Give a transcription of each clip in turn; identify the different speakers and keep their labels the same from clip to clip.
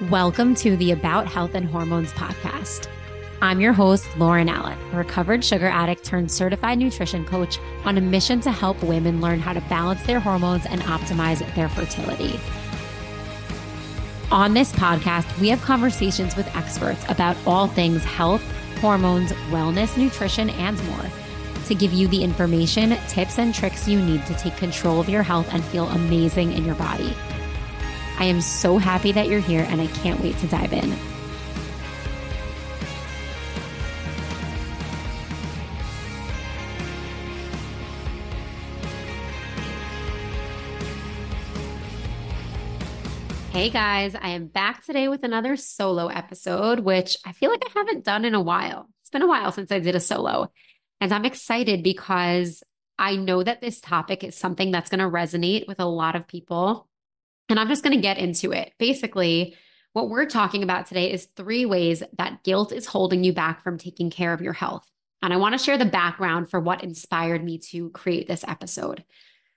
Speaker 1: Welcome to the About Health and Hormones podcast. I'm your host, Lauren Allen, a recovered sugar addict turned certified nutrition coach on a mission to help women learn how to balance their hormones and optimize their fertility. On this podcast, we have conversations with experts about all things health, hormones, wellness, nutrition, and more to give you the information, tips, and tricks you need to take control of your health and feel amazing in your body. I am so happy that you're here and I can't wait to dive in. Hey guys, I am back today with another solo episode, which I feel like I haven't done in a while. It's been a while since I did a solo, and I'm excited because I know that this topic is something that's going to resonate with a lot of people. And I'm just going to get into it. Basically, what we're talking about today is 3 ways that guilt is holding you back from taking care of your health. And I want to share the background for what inspired me to create this episode.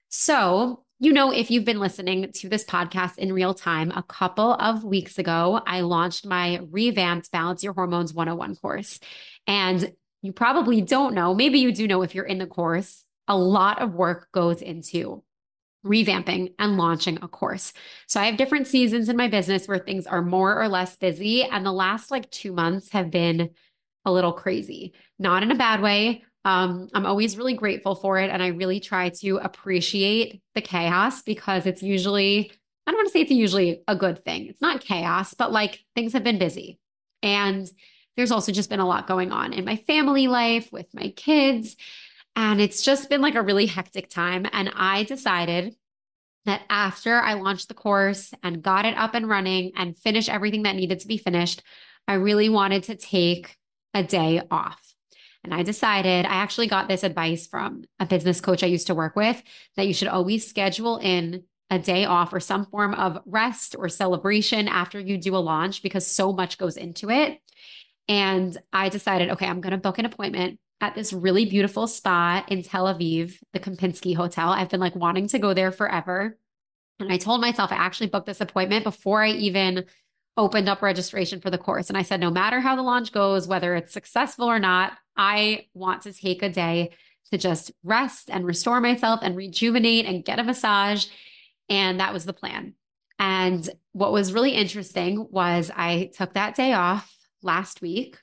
Speaker 1: So, if you've been listening to this podcast in real time, a couple of weeks ago, I launched my revamped Balance Your Hormones 101 course. And you probably don't know, maybe you do know if you're in the course, a lot of work goes into revamping and launching a course. So I have different seasons in my business where things are more or less busy. And the last 2 months have been a little crazy, not in a bad way. I'm always really grateful for it. And I really try to appreciate the chaos because it's usually, I don't want to say it's usually a good thing. It's not chaos, but things have been busy. And there's also just been a lot going on in my family life with my kids. And it's just been a really hectic time. And I decided that after I launched the course and got it up and running and finished everything that needed to be finished, I really wanted to take a day off. And I decided, I actually got this advice from a business coach I used to work with, that you should always schedule in a day off or some form of rest or celebration after you do a launch because so much goes into it. And I decided, okay, I'm going to book an appointment at this really beautiful spa in Tel Aviv, the Kempinski Hotel. I've been wanting to go there forever. And I told myself I actually booked this appointment before I even opened up registration for the course. And I said, no matter how the launch goes, whether it's successful or not, I want to take a day to just rest and restore myself and rejuvenate and get a massage. And that was the plan. And what was really interesting was I took that day off last week.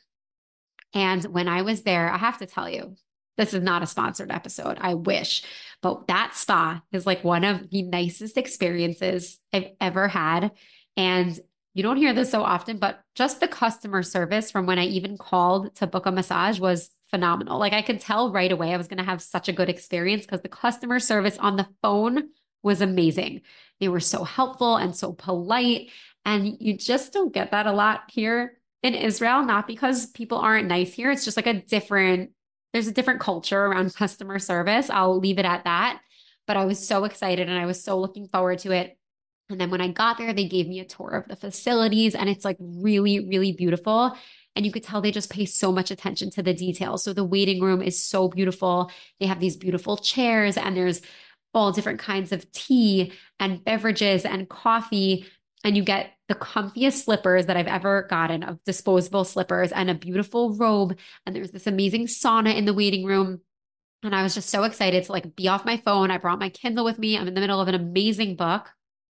Speaker 1: And when I was there, I have to tell you, this is not a sponsored episode. I wish, but that spa is one of the nicest experiences I've ever had. And you don't hear this so often, but just the customer service from when I even called to book a massage was phenomenal. I could tell right away I was going to have such a good experience because the customer service on the phone was amazing. They were so helpful and so polite. And you just don't get that a lot here in Israel, not because people aren't nice here. It's just there's a different culture around customer service. I'll leave it at that. But I was so excited and I was so looking forward to it. And then when I got there, they gave me a tour of the facilities and it's really, really beautiful. And you could tell they just pay so much attention to the details. So the waiting room is so beautiful. They have these beautiful chairs and there's all different kinds of tea and beverages and coffee. And you get the comfiest slippers that I've ever gotten, of disposable slippers, and a beautiful robe. And there's this amazing sauna in the waiting room. And I was just so excited to be off my phone. I brought my Kindle with me. I'm in the middle of an amazing book.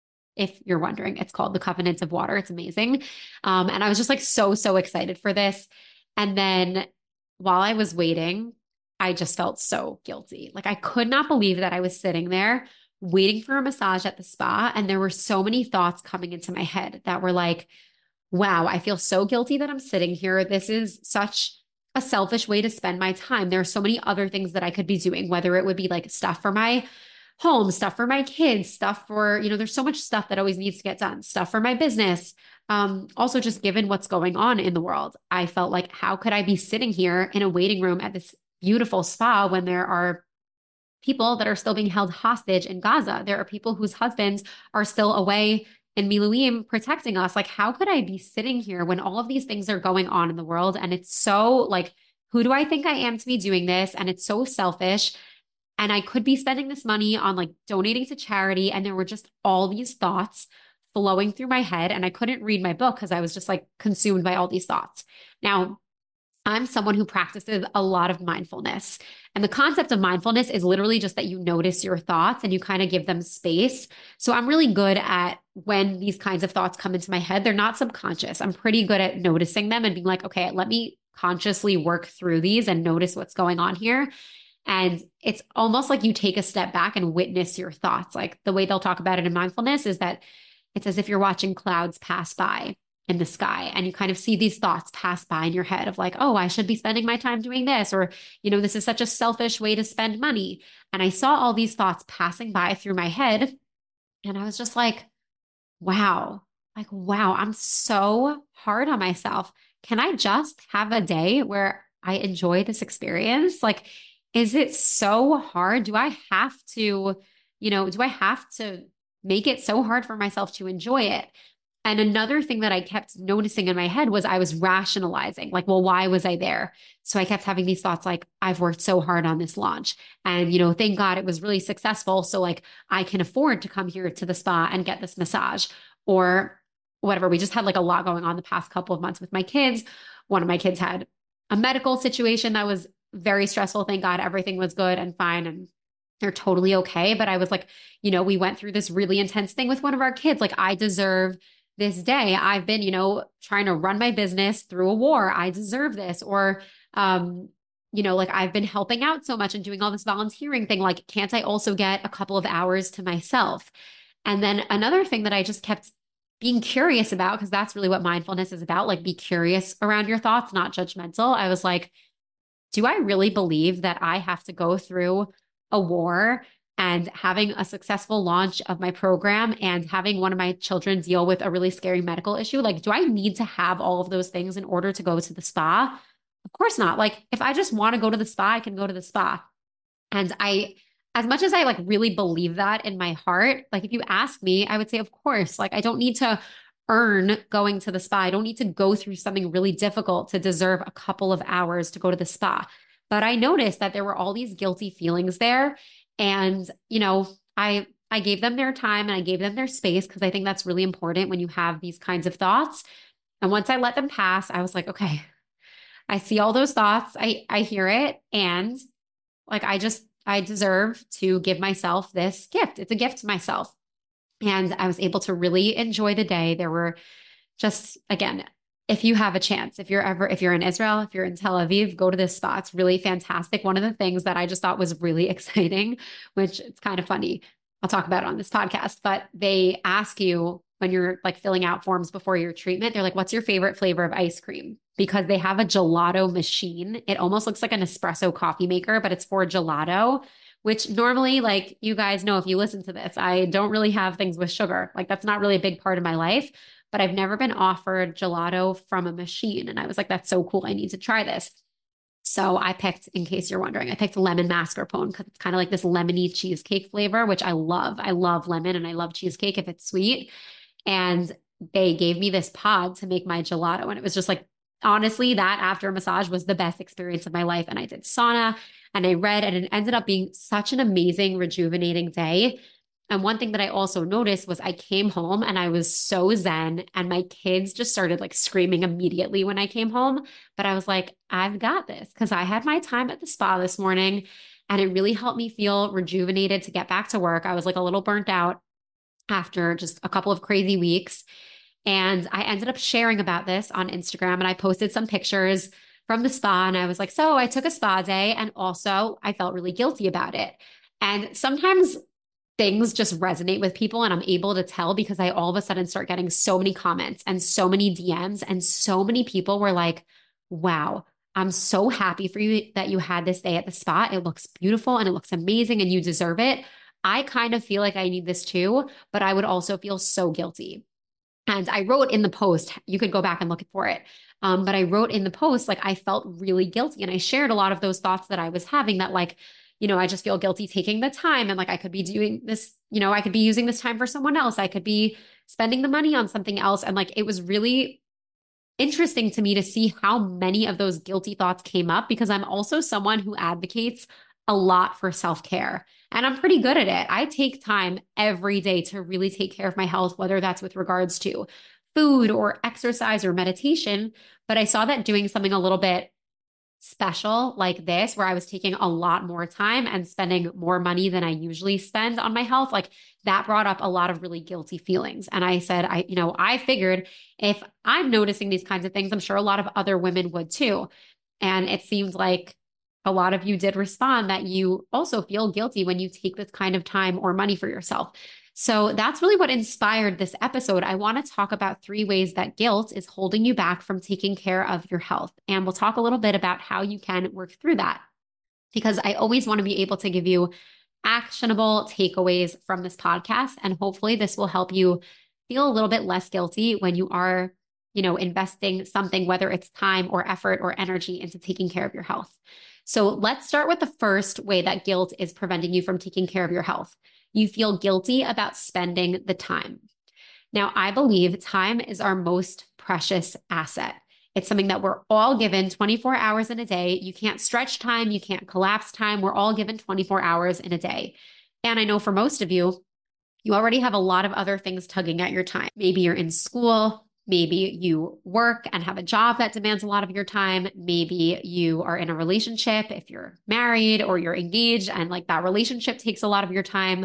Speaker 1: If you're wondering, it's called The Covenant of Water. It's amazing. And I was just so excited for this. And then while I was waiting, I just felt so guilty. I could not believe that I was sitting there waiting for a massage at the spa. And there were so many thoughts coming into my head that were wow, I feel so guilty that I'm sitting here. This is such a selfish way to spend my time. There are so many other things that I could be doing, whether it would be stuff for my home, stuff for my kids, stuff for, there's so much stuff that always needs to get done, stuff for my business. Also, just given what's going on in the world, I felt how could I be sitting here in a waiting room at this beautiful spa when there are people that are still being held hostage in Gaza? There are people whose husbands are still away in Miluim protecting us. How could I be sitting here when all of these things are going on in the world? And it's so who do I think I am to be doing this? And it's so selfish. And I could be spending this money on donating to charity. And there were just all these thoughts flowing through my head and I couldn't read my book because I was just like consumed by all these thoughts. Now, I'm someone who practices a lot of mindfulness. And the concept of mindfulness is literally just that you notice your thoughts and you kind of give them space. So I'm really good at when these kinds of thoughts come into my head, they're not subconscious. I'm pretty good at noticing them and being like, okay, let me consciously work through these and notice what's going on here. And it's almost like you take a step back and witness your thoughts. Like the way they'll talk about it in mindfulness is that it's as if you're watching clouds pass by in the sky and you kind of see these thoughts pass by in your head of like, oh, I should be spending my time doing this, or, this is such a selfish way to spend money. And I saw all these thoughts passing by through my head. And I was just like, wow, I'm so hard on myself. Can I just have a day where I enjoy this experience? Like, is it so hard? Do I have to make it so hard for myself to enjoy it? And another thing that I kept noticing in my head was I was rationalizing, like, well, why was I there? So I kept having these thoughts like, I've worked so hard on this launch. And, thank God it was really successful. So, like, I can afford to come here to the spa and get this massage or whatever. We just had like a lot going on the past couple of months with my kids. One of my kids had a medical situation that was very stressful. Thank God everything was good and fine. And they're totally okay. But I was like, we went through this really intense thing with one of our kids. Like, I deserve this day. I've been, trying to run my business through a war. I deserve this. Or, like I've been helping out so much and doing all this volunteering thing. Like, can't I also get a couple of hours to myself? And then another thing that I just kept being curious about, because that's really what mindfulness is about, like be curious around your thoughts, not judgmental. I was like, do I really believe that I have to go through a war and having a successful launch of my program and having one of my children deal with a really scary medical issue? Like, do I need to have all of those things in order to go to the spa? Of course not. Like, if I just want to go to the spa, I can go to the spa. And as much as I like really believe that in my heart, like if you ask me, I would say, of course, like I don't need to earn going to the spa. I don't need to go through something really difficult to deserve a couple of hours to go to the spa. But I noticed that there were all these guilty feelings there. And, I gave them their time and I gave them their space because I think that's really important when you have these kinds of thoughts. And once I let them pass, I was like, okay, I see all those thoughts. I hear it. And like, I deserve to give myself this gift. It's a gift to myself. And I was able to really enjoy the day. There were just, again, if you have a chance, if you're in Israel, if you're in Tel Aviv, go to this spot. It's really fantastic. One of the things that I just thought was really exciting, which it's kind of funny, I'll talk about it on this podcast, but they ask you when you're like filling out forms before your treatment, they're like, what's your favorite flavor of ice cream? Because they have a gelato machine. It almost looks like an espresso coffee maker, but it's for gelato, which normally, like you guys know, if you listen to this, I don't really have things with sugar. Like that's not really a big part of my life, but I've never been offered gelato from a machine. And I was like, that's so cool. I need to try this. So I picked, in case you're wondering, I picked lemon mascarpone because it's kind of like this lemony cheesecake flavor, which I love. I love lemon and I love cheesecake if it's sweet. And they gave me this pod to make my gelato. And it was just like, honestly, that after a massage was the best experience of my life. And I did sauna and I read, and it ended up being such an amazing, rejuvenating day. And one thing that I also noticed was I came home and I was so zen, and my kids just started like screaming immediately when I came home. But I was like, I've got this because I had my time at the spa this morning and it really helped me feel rejuvenated to get back to work. I was like a little burnt out after just a couple of crazy weeks. And I ended up sharing about this on Instagram and I posted some pictures from the spa. And I was like, so I took a spa day and also I felt really guilty about it. And sometimes things just resonate with people and I'm able to tell because I all of a sudden start getting so many comments and so many DMs and so many people were like, wow, I'm so happy for you that you had this day at the spa. It looks beautiful and it looks amazing and you deserve it. I kind of feel like I need this too, but I would also feel so guilty. And I wrote in the post, you could go back and look for it. But I wrote in the post, like I felt really guilty. And I shared a lot of those thoughts that I was having that like, I just feel guilty taking the time. And like, I could be doing this, I could be using this time for someone else. I could be spending the money on something else. And like, it was really interesting to me to see how many of those guilty thoughts came up because I'm also someone who advocates a lot for self-care. And I'm pretty good at it. I take time every day to really take care of my health, whether that's with regards to food or exercise or meditation. But I saw that doing something a little bit special like this, where I was taking a lot more time and spending more money than I usually spend on my health, like that brought up a lot of really guilty feelings. And I said, I figured if I'm noticing these kinds of things, I'm sure a lot of other women would too. And it seems like a lot of you did respond that you also feel guilty when you take this kind of time or money for yourself. So that's really what inspired this episode. I want to talk about 3 ways that guilt is holding you back from taking care of your health. And we'll talk a little bit about how you can work through that because I always want to be able to give you actionable takeaways from this podcast. And hopefully, this will help you feel a little bit less guilty when you are, investing something, whether it's time or effort or energy into taking care of your health. So let's start with the first way that guilt is preventing you from taking care of your health. You feel guilty about spending the time. Now, I believe time is our most precious asset. It's something that we're all given 24 hours in a day. You can't stretch time, you can't collapse time. We're all given 24 hours in a day. And I know for most of you, you already have a lot of other things tugging at your time. Maybe you're in school. Maybe you work and have a job that demands a lot of your time. Maybe you are in a relationship if you're married or you're engaged and like that relationship takes a lot of your time.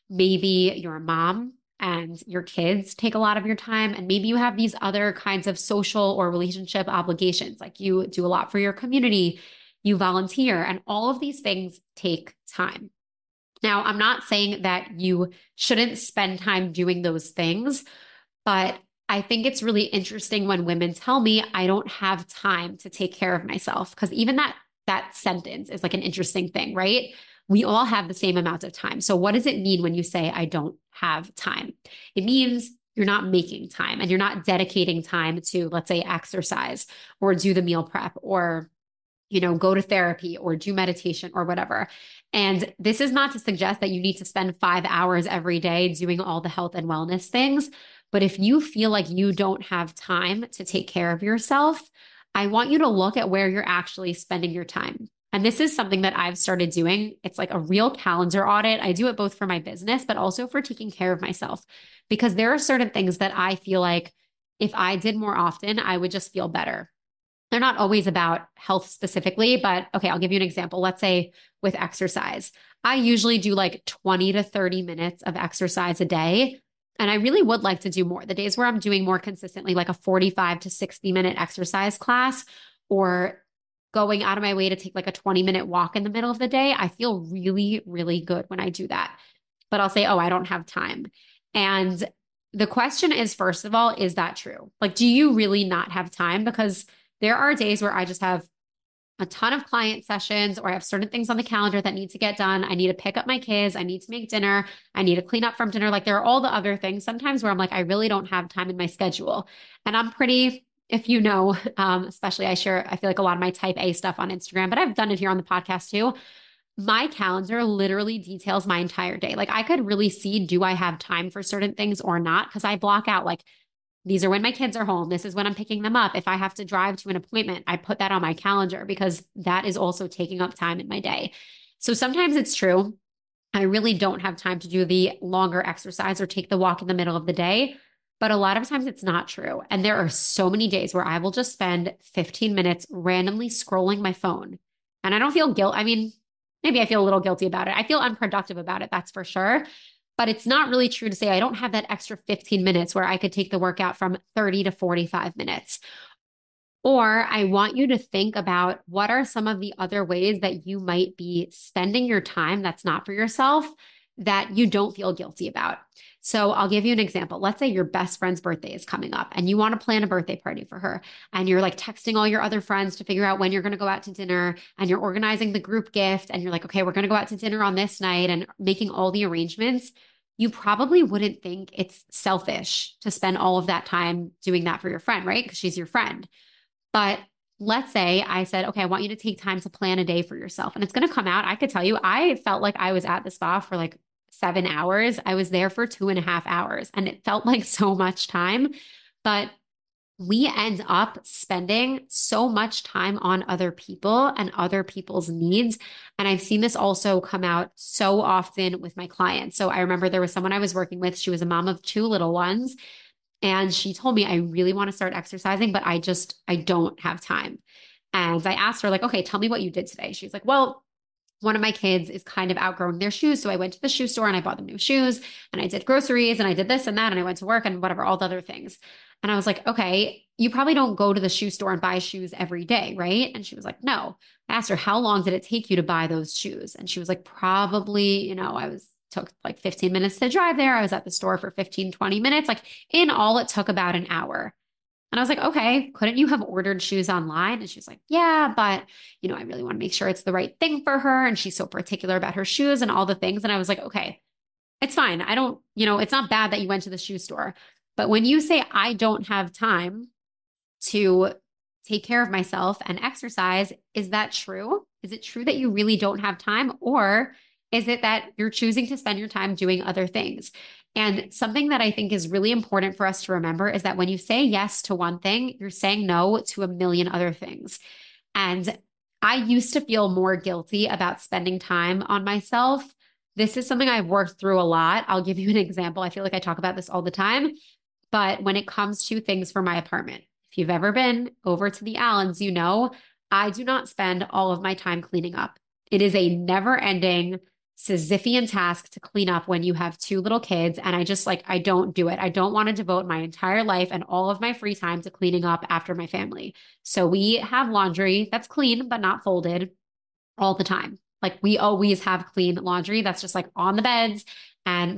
Speaker 1: Maybe you're a mom and your kids take a lot of your time. And maybe you have these other kinds of social or relationship obligations, like you do a lot for your community, you volunteer, and all of these things take time. Now, I'm not saying that you shouldn't spend time doing those things, but I think it's really interesting when women tell me I don't have time to take care of myself because even that sentence is like an interesting thing, right? We all have the same amount of time. So what does it mean when you say I don't have time? It means you're not making time and you're not dedicating time to, let's say, exercise or do the meal prep or go to therapy or do meditation or whatever. And this is not to suggest that you need to spend 5 hours every day doing all the health and wellness things. But if you feel like you don't have time to take care of yourself, I want you to look at where you're actually spending your time. And this is something that I've started doing. It's like a real calendar audit. I do it both for my business, but also for taking care of myself, because there are certain things that I feel like if I did more often, I would just feel better. They're not always about health specifically, but okay, I'll give you an example. Let's say with exercise, I usually do like 20 to 30 minutes of exercise a day. And I really would like to do more. The days where I'm doing more consistently, like a 45 to 60-minute exercise class or going out of my way to take like a 20-minute walk in the middle of the day, I feel really, really good when I do that. But I'll say, oh, I don't have time. And the question is, first of all, is that true? Like, do you really not have time? Because there are days where I just have a ton of client sessions or I have certain things on the calendar that need to get done. I need to pick up my kids. I need to make dinner. I need to clean up from dinner. Like there are all the other things sometimes where I'm like, I really don't have time in my schedule. And I'm pretty, if you know, especially I feel like a lot of my type A stuff on Instagram, but I've done it here on the podcast too. My calendar literally details my entire day. Like I could really see, do I have time for certain things or not? Because I block out like, these are when my kids are home. This is when I'm picking them up. If I have to drive to an appointment, I put that on my calendar because that is also taking up time in my day. So sometimes it's true. I really don't have time to do the longer exercise or take the walk in the middle of the day. But a lot of times it's not true. And there are so many days where I will just spend 15 minutes randomly scrolling my phone. And I don't feel guilt. I mean, maybe I feel a little guilty about it. I feel unproductive about it. That's for sure. But it's not really true to say I don't have that extra 15 minutes where I could take the workout from 30 to 45 minutes. Or I want you to think about what are some of the other ways that you might be spending your time that's not for yourself that you don't feel guilty about. So I'll give you an example. Let's say your best friend's birthday is coming up and you want to plan a birthday party for her. And you're like texting all your other friends to figure out when you're going to go out to dinner and you're organizing the group gift. And you're like, okay, we're going to go out to dinner on this night and making all the arrangements. You probably wouldn't think it's selfish to spend all of that time doing that for your friend, right? Because she's your friend. But let's say I said, okay, I want you to take time to plan a day for yourself. And it's going to come out. I could tell you, I felt like I was at the spa for like 7 hours. I was there for 2.5 hours and it felt like so much time. But we end up spending so much time on other people and other people's needs. And I've seen this also come out so often with my clients. So I remember there was someone I was working with. She was a mom of two little ones. And she told me, I really want to start exercising, but I don't have time. And I asked her, like, okay, tell me what you did today. She's like, well, one of my kids is kind of outgrowing their shoes. So I went to the shoe store and I bought them new shoes and I did groceries and I did this and that and I went to work and whatever, all the other things. And I was like, okay, you probably don't go to the shoe store and buy shoes every day, right? And she was like, no. I asked her, how long did it take you to buy those shoes? And she was like, probably, took like 15 minutes to drive there. I was at the store for 15, 20 minutes. Like in all, it took about an hour. And I was like, okay, couldn't you have ordered shoes online? And she was like, yeah, but I really want to make sure it's the right thing for her. And she's so particular about her shoes and all the things. And I was like, okay, it's fine. I don't, it's not bad that you went to the shoe store. But when you say I don't have time to take care of myself and exercise, is that true? Is it true that you really don't have time? Or is it that you're choosing to spend your time doing other things? And something that I think is really important for us to remember is that when you say yes to one thing, you're saying no to a million other things. And I used to feel more guilty about spending time on myself. This is something I've worked through a lot. I'll give you an example. I feel like I talk about this all the time. But when it comes to things for my apartment, if you've ever been over to the Allens, I do not spend all of my time cleaning up. It is a never ending Sisyphean task to clean up when you have two little kids. And I don't do it. I don't want to devote my entire life and all of my free time to cleaning up after my family. So we have laundry that's clean, but not folded all the time. Like we always have clean laundry that's just like on the beds. And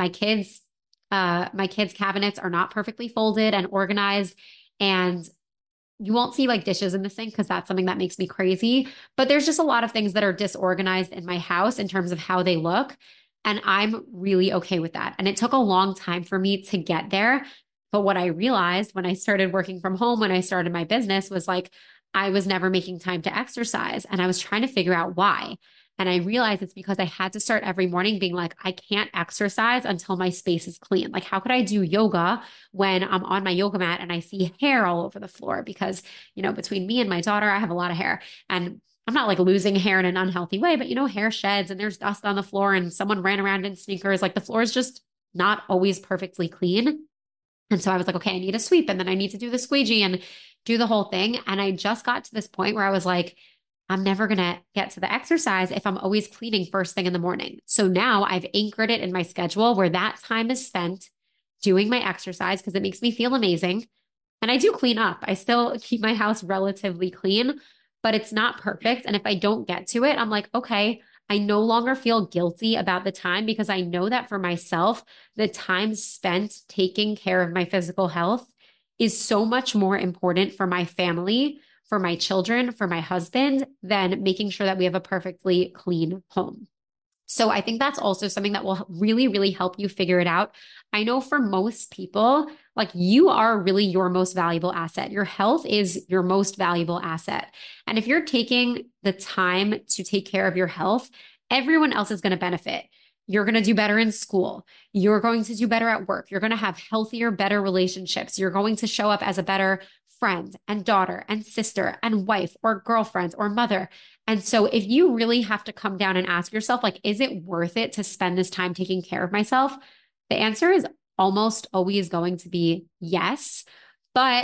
Speaker 1: my kids' cabinets are not perfectly folded and organized. And you won't see like dishes in the sink because that's something that makes me crazy. But there's just a lot of things that are disorganized in my house in terms of how they look. And I'm really okay with that. And it took a long time for me to get there. But what I realized when I started working from home, when I started my business, was like I was never making time to exercise. And I was trying to figure out why. And I realized it's because I had to start every morning being like, I can't exercise until my space is clean. Like, how could I do yoga when I'm on my yoga mat and I see hair all over the floor? Because, between me and my daughter, I have a lot of hair. And I'm not like losing hair in an unhealthy way, but hair sheds and there's dust on the floor and someone ran around in sneakers. Like the floor is just not always perfectly clean. And so I was like, okay, I need a sweep and then I need to do the squeegee and do the whole thing. And I just got to this point where I was like, I'm never going to get to the exercise if I'm always cleaning first thing in the morning. So now I've anchored it in my schedule where that time is spent doing my exercise because it makes me feel amazing. And I do clean up. I still keep my house relatively clean, but it's not perfect. And if I don't get to it, I'm like, okay, I no longer feel guilty about the time because I know that for myself, the time spent taking care of my physical health is so much more important for my family, for my children, for my husband, than making sure that we have a perfectly clean home. So I think that's also something that will really, really help you figure it out. I know for most people, like you are really your most valuable asset. Your health is your most valuable asset. And if you're taking the time to take care of your health, everyone else is going to benefit. You're going to do better in school. You're going to do better at work. You're going to have healthier, better relationships. You're going to show up as a better friend and daughter and sister and wife or girlfriend or mother. And so if you really have to come down and ask yourself, like, is it worth it to spend this time taking care of myself? The answer is almost always going to be yes. But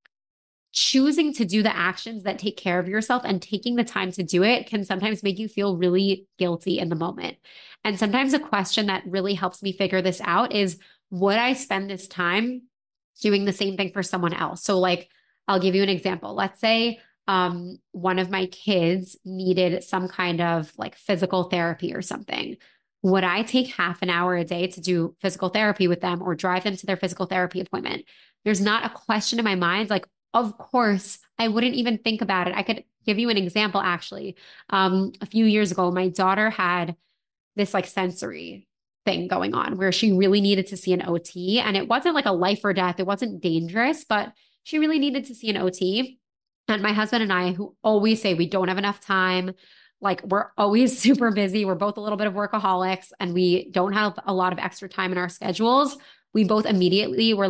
Speaker 1: choosing to do the actions that take care of yourself and taking the time to do it can sometimes make you feel really guilty in the moment. And sometimes a question that really helps me figure this out is, would I spend this time doing the same thing for someone else? So like, I'll give you an example. Let's say one of my kids needed some kind of like physical therapy or something. Would I take half an hour a day to do physical therapy with them or drive them to their physical therapy appointment? There's not a question in my mind. Like, of course, I wouldn't even think about it. I could give you an example, actually. A few years ago, my daughter had this like sensory thing going on where she really needed to see an OT. And it wasn't like a life or death. It wasn't dangerous, but she really needed to see an OT. And my husband and I, who always say we don't have enough time, like we're always super busy. We're both a little bit of workaholics and we don't have a lot of extra time in our schedules. We both immediately were like,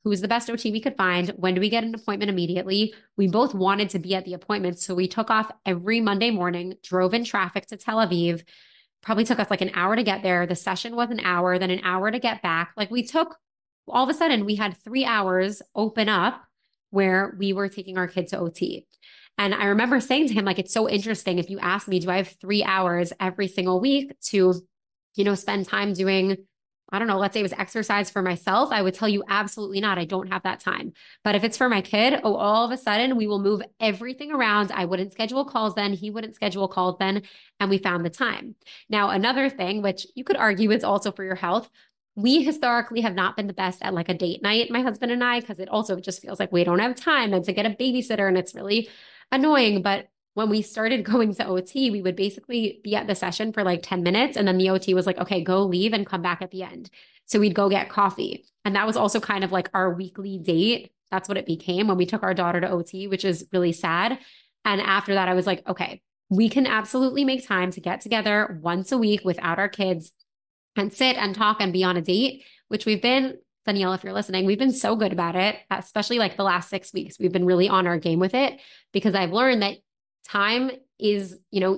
Speaker 1: who's the best OT we could find. When do we get an appointment immediately? We both wanted to be at the appointment. So we took off every Monday morning, drove in traffic to Tel Aviv. Probably took us like an hour to get there. The session was an hour, then an hour to get back. Like we took, all of a sudden, we had 3 hours open up where we were taking our kid to OT. And I remember saying to him, like, it's so interesting. If you ask me, do I have 3 hours every single week to, spend time doing, I don't know, let's say it was exercise for myself, I would tell you absolutely not. I don't have that time. But if it's for my kid, oh, all of a sudden we will move everything around. I wouldn't schedule calls then. He wouldn't schedule calls then. And we found the time. Now, another thing, which you could argue is also for your health, we historically have not been the best at like a date night, my husband and I, because it also just feels like we don't have time and to get a babysitter and it's really annoying. But when we started going to OT, we would basically be at the session for like 10 minutes. And then the OT was like, okay, go leave and come back at the end. So we'd go get coffee. And that was also kind of like our weekly date. That's what it became when we took our daughter to OT, which is really sad. And after that, I was like, okay, we can absolutely make time to get together once a week without our kids and sit and talk and be on a date, which we've been, Danielle, if you're listening, we've been so good about it, especially like the last 6 weeks. We've been really on our game with it because I've learned that time is,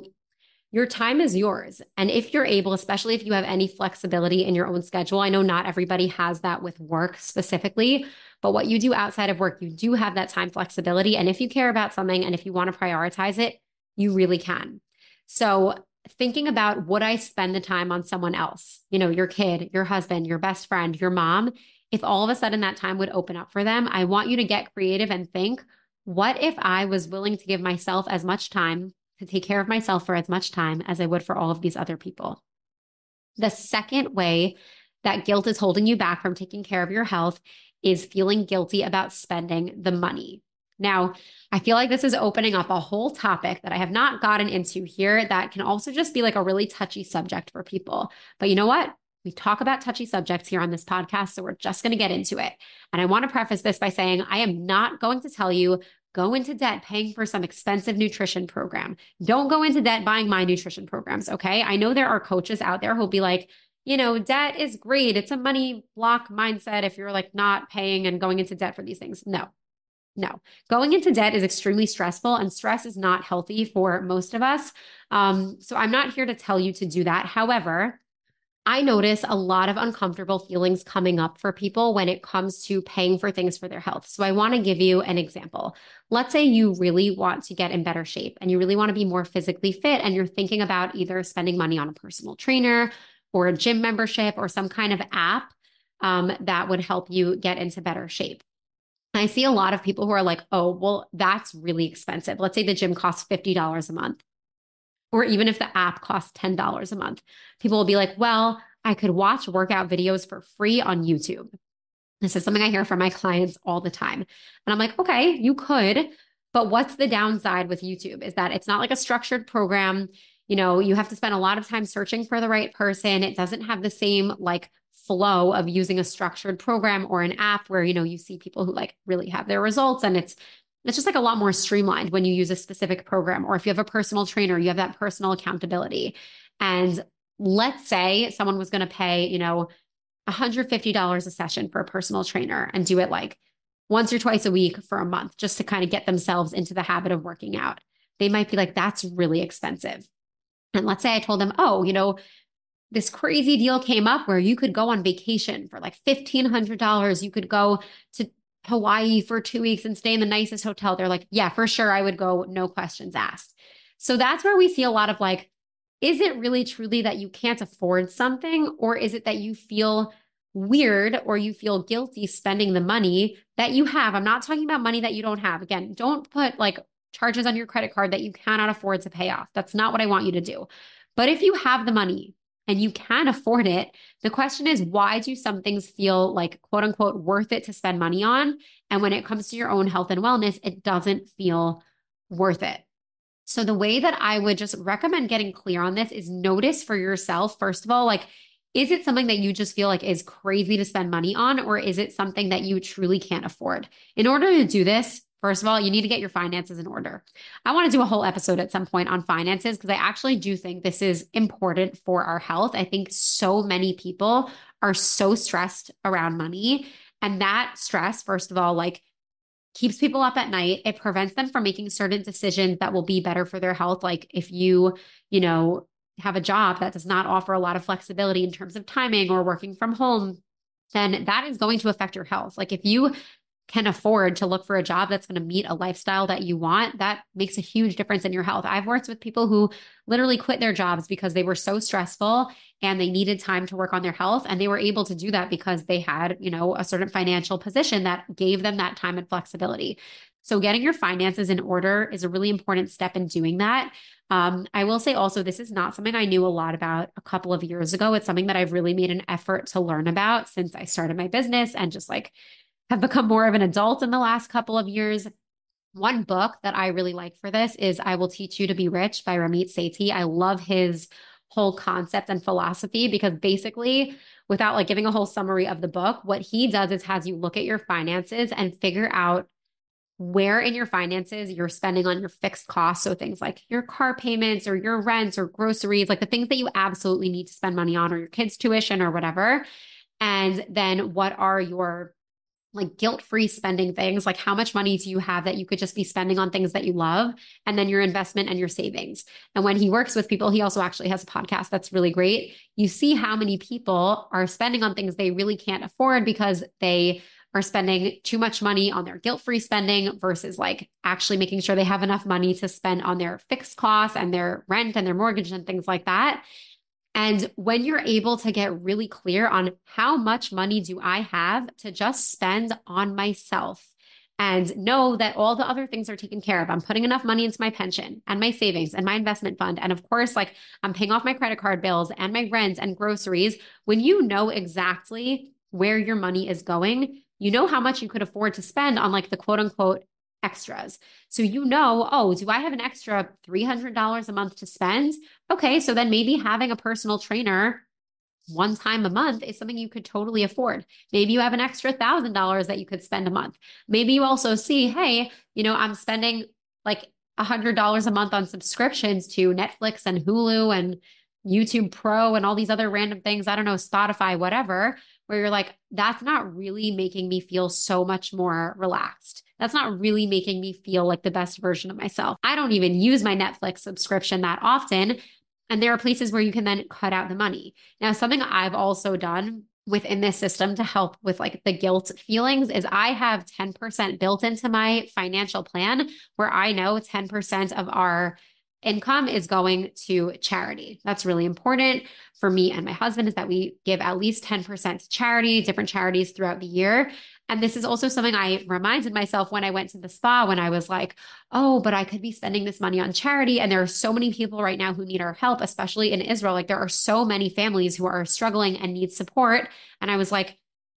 Speaker 1: your time is yours. And if you're able, especially if you have any flexibility in your own schedule, I know not everybody has that with work specifically, but what you do outside of work, you do have that time flexibility. And if you care about something and if you want to prioritize it, you really can. So thinking about, would I spend the time on someone else, your kid, your husband, your best friend, your mom, if all of a sudden that time would open up for them, I want you to get creative and think, what if I was willing to give myself as much time to take care of myself for as much time as I would for all of these other people? The second way that guilt is holding you back from taking care of your health is feeling guilty about spending the money. Now, I feel like this is opening up a whole topic that I have not gotten into here that can also just be like a really touchy subject for people. But you know what? We talk about touchy subjects here on this podcast, so we're just going to get into it. And I want to preface this by saying I am not going to tell you go into debt paying for some expensive nutrition program. Don't go into debt buying my nutrition programs, okay? I know there are coaches out there who'll be like, debt is great. It's a money block mindset if you're like not paying and going into debt for these things. No, going into debt is extremely stressful and stress is not healthy for most of us. So I'm not here to tell you to do that. However, I notice a lot of uncomfortable feelings coming up for people when it comes to paying for things for their health. So I want to give you an example. Let's say you really want to get in better shape and you really want to be more physically fit and you're thinking about either spending money on a personal trainer or a gym membership or some kind of app that would help you get into better shape. I see a lot of people who are like, oh, well, that's really expensive. Let's say the gym costs $50 a month. Or even if the app costs $10 a month, people will be like, well, I could watch workout videos for free on YouTube. This is something I hear from my clients all the time. And I'm like, okay, you could, but what's the downside with YouTube is that it's not like a structured program. You have to spend a lot of time searching for the right person. It doesn't have the same like flow of using a structured program or an app where, you see people who like really have their results and it's just like a lot more streamlined when you use a specific program, or if you have a personal trainer, you have that personal accountability. And let's say someone was going to pay, $150 a session for a personal trainer and do it like once or twice a week for a month, just to kind of get themselves into the habit of working out. They might be like, that's really expensive. And let's say I told them, oh, this crazy deal came up where you could go on vacation for like $1,500. You could go to Hawaii for 2 weeks and stay in the nicest hotel. They're like, yeah, for sure. I would go. No questions asked. So that's where we see a lot of like, is it really truly that you can't afford something? Or is it that you feel weird or you feel guilty spending the money that you have? I'm not talking about money that you don't have. Again, don't put like charges on your credit card that you cannot afford to pay off. That's not what I want you to do. But if you have the money and you can afford it, the question is, why do some things feel like quote unquote worth it to spend money on? And when it comes to your own health and wellness, it doesn't feel worth it. So the way that I would just recommend getting clear on this is notice for yourself, first of all, like, is it something that you just feel like is crazy to spend money on, or is it something that you truly can't afford? In order to do this, first of all, you need to get your finances in order. I want to do a whole episode at some point on finances because I actually do think this is important for our health. I think so many people are so stressed around money. And that stress, first of all, like keeps people up at night. It prevents them from making certain decisions that will be better for their health. Like if you know, have a job that does not offer a lot of flexibility in terms of timing or working from home, then that is going to affect your health. Like if you can afford to look for a job that's going to meet a lifestyle that you want, that makes a huge difference in your health. I've worked with people who literally quit their jobs because they were so stressful and they needed time to work on their health. And they were able to do that because they had, a certain financial position that gave them that time and flexibility. So getting your finances in order is a really important step in doing that. I will say also, this is not something I knew a lot about a couple of years ago. It's something that I've really made an effort to learn about since I started my business and just like have become more of an adult in the last couple of years. One book that I really like for this is I Will Teach You to Be Rich by Ramit Sethi. I love his whole concept and philosophy because basically, without like giving a whole summary of the book, what he does is has you look at your finances and figure out where in your finances you're spending on your fixed costs. So things like your car payments or your rents or groceries, like the things that you absolutely need to spend money on or your kids' tuition or whatever. And then what are your like guilt-free spending things, like how much money do you have that you could just be spending on things that you love, and then your investment and your savings. And when he works with people, he also actually has a podcast that's really great. You see how many people are spending on things they really can't afford because they are spending too much money on their guilt-free spending versus like actually making sure they have enough money to spend on their fixed costs and their rent and their mortgage and things like that. And when you're able to get really clear on how much money do I have to just spend on myself and know that all the other things are taken care of. I'm putting enough money into my pension and my savings and my investment fund. And of course, like I'm paying off my credit card bills and my rent and groceries. When you know exactly where your money is going, you know how much you could afford to spend on like the quote unquote extras. So oh, do I have an extra $300 a month to spend? Okay, so then maybe having a personal trainer one time a month is something you could totally afford. Maybe you have an extra $1,000 that you could spend a month. Maybe you also see, hey, I'm spending like $100 a month on subscriptions to Netflix and Hulu and YouTube Pro and all these other random things. I don't know, Spotify, whatever, where you're like, that's not really making me feel so much more relaxed. That's not really making me feel like the best version of myself. I don't even use my Netflix subscription that often. And there are places where you can then cut out the money. Now, something I've also done within this system to help with like the guilt feelings is I have 10% built into my financial plan where I know 10% of our income is going to charity. That's really important for me and my husband is that we give at least 10% to charity, different charities throughout the year. And this is also something I reminded myself when I went to the spa when I was like, oh, but I could be spending this money on charity. And there are so many people right now who need our help, especially in Israel. Like there are so many families who are struggling and need support. And I was like,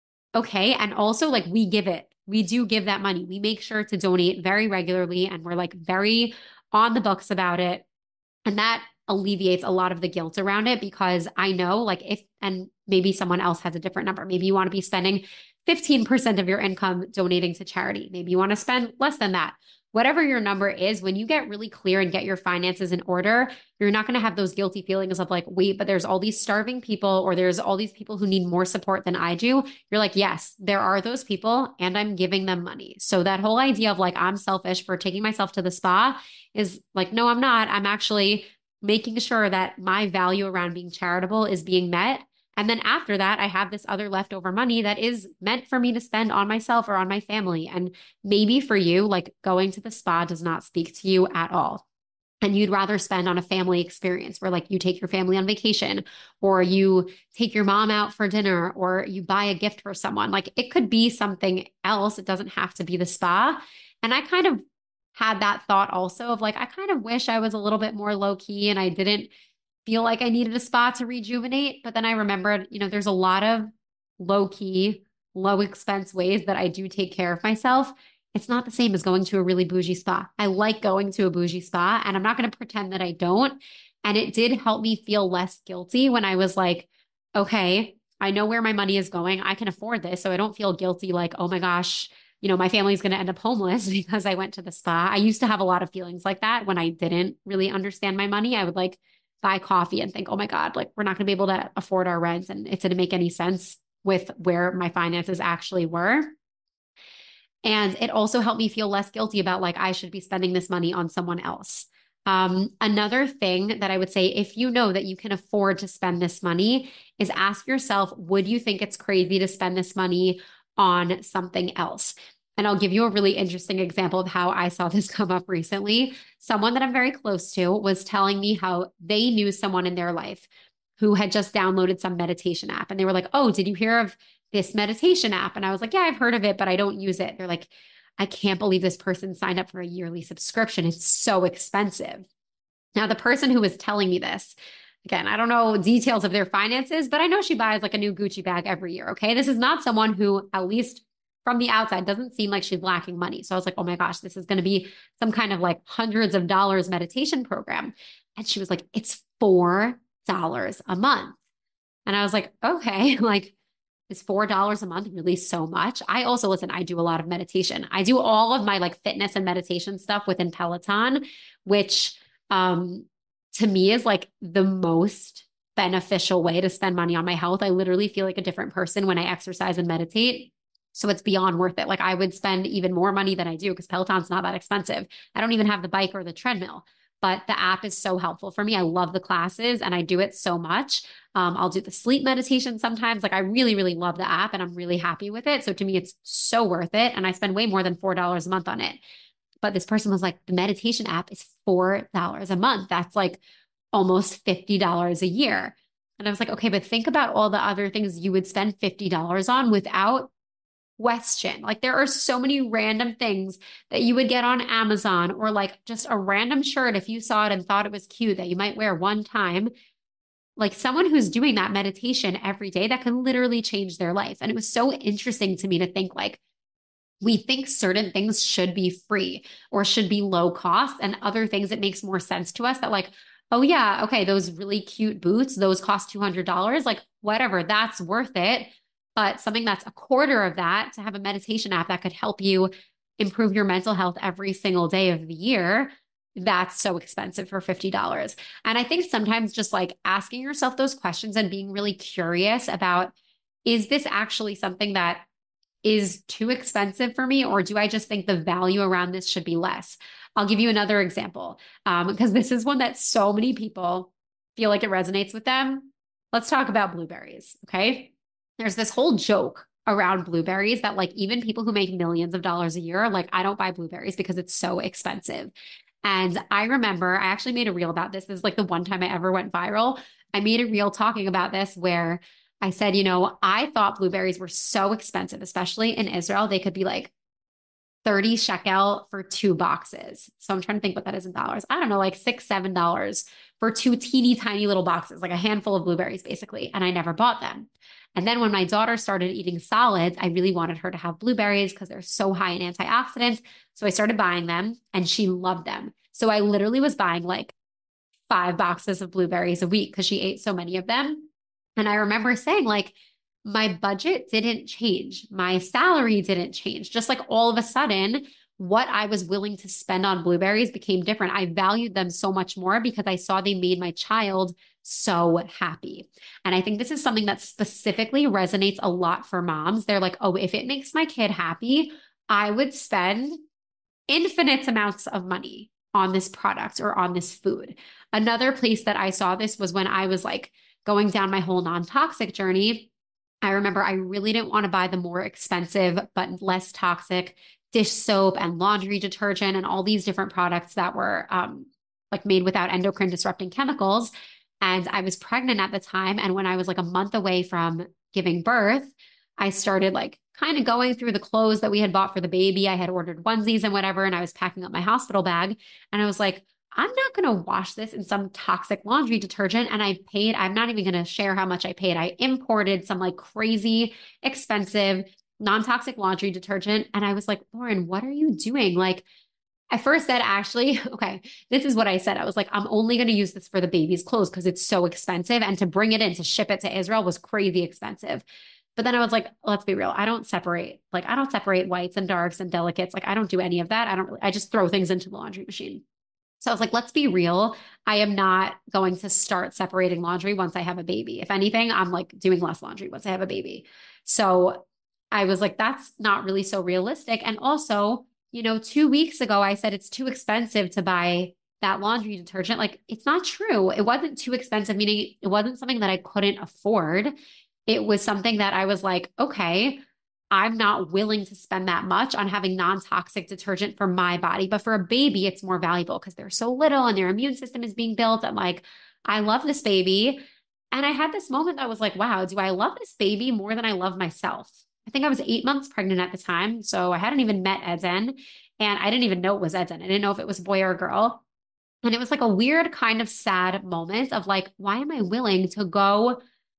Speaker 1: okay. And also like we give it. We do give that money. We make sure to donate very regularly and we're like very on the books about it. And that alleviates a lot of the guilt around it because I know like and maybe someone else has a different number. Maybe you want to be spending 15% of your income donating to charity. Maybe you want to spend less than that. Whatever your number is, when you get really clear and get your finances in order, you're not going to have those guilty feelings of like, wait, but there's all these starving people or there's all these people who need more support than I do. You're like, yes, there are those people and I'm giving them money. So that whole idea of like, I'm selfish for taking myself to the spa is like, no, I'm not. I'm actually making sure that my value around being charitable is being met. And then after that, I have this other leftover money that is meant for me to spend on myself or on my family. And maybe for you, like going to the spa does not speak to you at all. And you'd rather spend on a family experience where like you take your family on vacation or you take your mom out for dinner or you buy a gift for someone. Like it could be something else. It doesn't have to be the spa. And I kind of had that thought also of like, I kind of wish I was a little bit more low key and I didn't feel like I needed a spa to rejuvenate. But then I remembered, there's a lot of low key, low expense ways that I do take care of myself. It's not the same as going to a really bougie spa. I like going to a bougie spa and I'm not going to pretend that I don't. And it did help me feel less guilty when I was like, okay, I know where my money is going. I can afford this. So I don't feel guilty like, oh my gosh, my family's going to end up homeless because I went to the spa. I used to have a lot of feelings like that when I didn't really understand my money. I would like buy coffee and think, oh my God, like we're not going to be able to afford our rent and it didn't make any sense. with where my finances actually were. And it also helped me feel less guilty about like, I should be spending this money on someone else. Another thing that I would say, if you know that you can afford to spend this money, is ask yourself, would you think it's crazy to spend this money on something else? And I'll give you a really interesting example of how I saw this come up recently. Someone that I'm very close to was telling me how they knew someone in their life who had just downloaded some meditation app. And they were like, oh, did you hear of this meditation app? And I was like, yeah, I've heard of it, but I don't use it. They're like, I can't believe this person signed up for a yearly subscription. It's so expensive. Now, the person who was telling me this, again, I don't know details of their finances, but I know she buys like a new Gucci bag every year. Okay. This is not someone who, at least from the outside, doesn't seem like she's lacking money. So I was like, oh my gosh, this is going to be some kind of like hundreds of dollars meditation program. And she was like, it's $4 a month. And I was like, okay, like, is $4 a month really so much? I also listen, I do a lot of meditation. I do all of my like fitness and meditation stuff within Peloton, which to me is like the most beneficial way to spend money on my health. I literally feel like a different person when I exercise and meditate. So it's beyond worth it. Like I would spend even more money than I do because Peloton's not that expensive. I don't even have the bike or the treadmill, but the app is so helpful for me. I love the classes and I do it so much. I'll do the sleep meditation sometimes. Like I really, really love the app and I'm really happy with it. So to me, it's so worth it. And I spend way more than $4 a month on it. But this person was like, the meditation app is $4 a month. That's like almost $50 a year. And I was like, okay, but think about all the other things you would spend $50 on without question. Like there are so many random things that you would get on Amazon or like just a random shirt if you saw it and thought it was cute that you might wear one time. Like someone who's doing that meditation every day that can literally change their life. And it was so interesting to me to think like, we think certain things should be free or should be low cost, and other things it makes more sense to us that like, oh yeah, okay, those really cute boots, those cost $200, like whatever, that's worth it. But something that's a quarter of that, to have a meditation app that could help you improve your mental health every single day of the year, that's so expensive for $50. And I think sometimes just like asking yourself those questions and being really curious about, is this actually something that is too expensive for me, or do I just think the value around this should be less? I'll give you another example because this is one that so many people feel like it resonates with them. Let's talk about blueberries. Okay. There's this whole joke around blueberries that like even people who make millions of dollars a year are like, I don't buy blueberries because it's so expensive. And I remember I actually made a reel about this. This is like the one time I ever went viral. I made a reel talking about this where I said, you know, I thought blueberries were so expensive, especially in Israel. They could be like 30 shekel for two boxes. So I'm trying to think what that is in dollars. I don't know, like $6, $7 for two teeny tiny little boxes, like a handful of blueberries, basically. And I never bought them. And then when my daughter started eating solids, I really wanted her to have blueberries because they're so high in antioxidants. So I started buying them and she loved them. So I literally was buying like 5 boxes of blueberries a week because she ate so many of them. And I remember saying, like, my budget didn't change. My salary didn't change. Just like all of a sudden, what I was willing to spend on blueberries became different. I valued them so much more because I saw they made my child so happy. And I think this is something that specifically resonates a lot for moms. They're like, oh, if it makes my kid happy, I would spend infinite amounts of money on this product or on this food. Another place that I saw this was when I was like going down my whole non-toxic journey. I remember I really didn't want to buy the more expensive but less toxic dish soap and laundry detergent and all these different products that were like made without endocrine disrupting chemicals. And I was pregnant at the time. And when I was like a month away from giving birth, I started like kind of going through the clothes that we had bought for the baby. I had ordered onesies and whatever, and I was packing up my hospital bag. And I was like, I'm not going to wash this in some toxic laundry detergent. And I paid, I'm not even going to share how much I paid. I imported some like crazy expensive non-toxic laundry detergent. And I was like, Lauren, what are you doing? Like, I first said, actually, okay, this is what I said. I was like, I'm only going to use this for the baby's clothes because it's so expensive. And to bring it in to ship it to Israel was crazy expensive. But then I was like, let's be real. I don't separate whites and darks and delicates. Like I don't do any of that. I just throw things into the laundry machine. So I was like, let's be real. I am not going to start separating laundry once I have a baby. If anything, I'm like doing less laundry once I have a baby. So I was like, that's not really so realistic. And also, 2 weeks ago, I said it's too expensive to buy that laundry detergent. Like, it's not true. It wasn't too expensive, meaning it wasn't something that I couldn't afford. It was something that I was like, okay, I'm not willing to spend that much on having non-toxic detergent for my body. But for a baby, it's more valuable because they're so little and their immune system is being built. I'm like, I love this baby. And I had this moment that was like, wow, do I love this baby more than I love myself? I think I was 8 months pregnant at the time. So I hadn't even met Eden. And I didn't even know it was Eden. I didn't know if it was a boy or a girl. And it was like a weird kind of sad moment of like, why am I willing to go,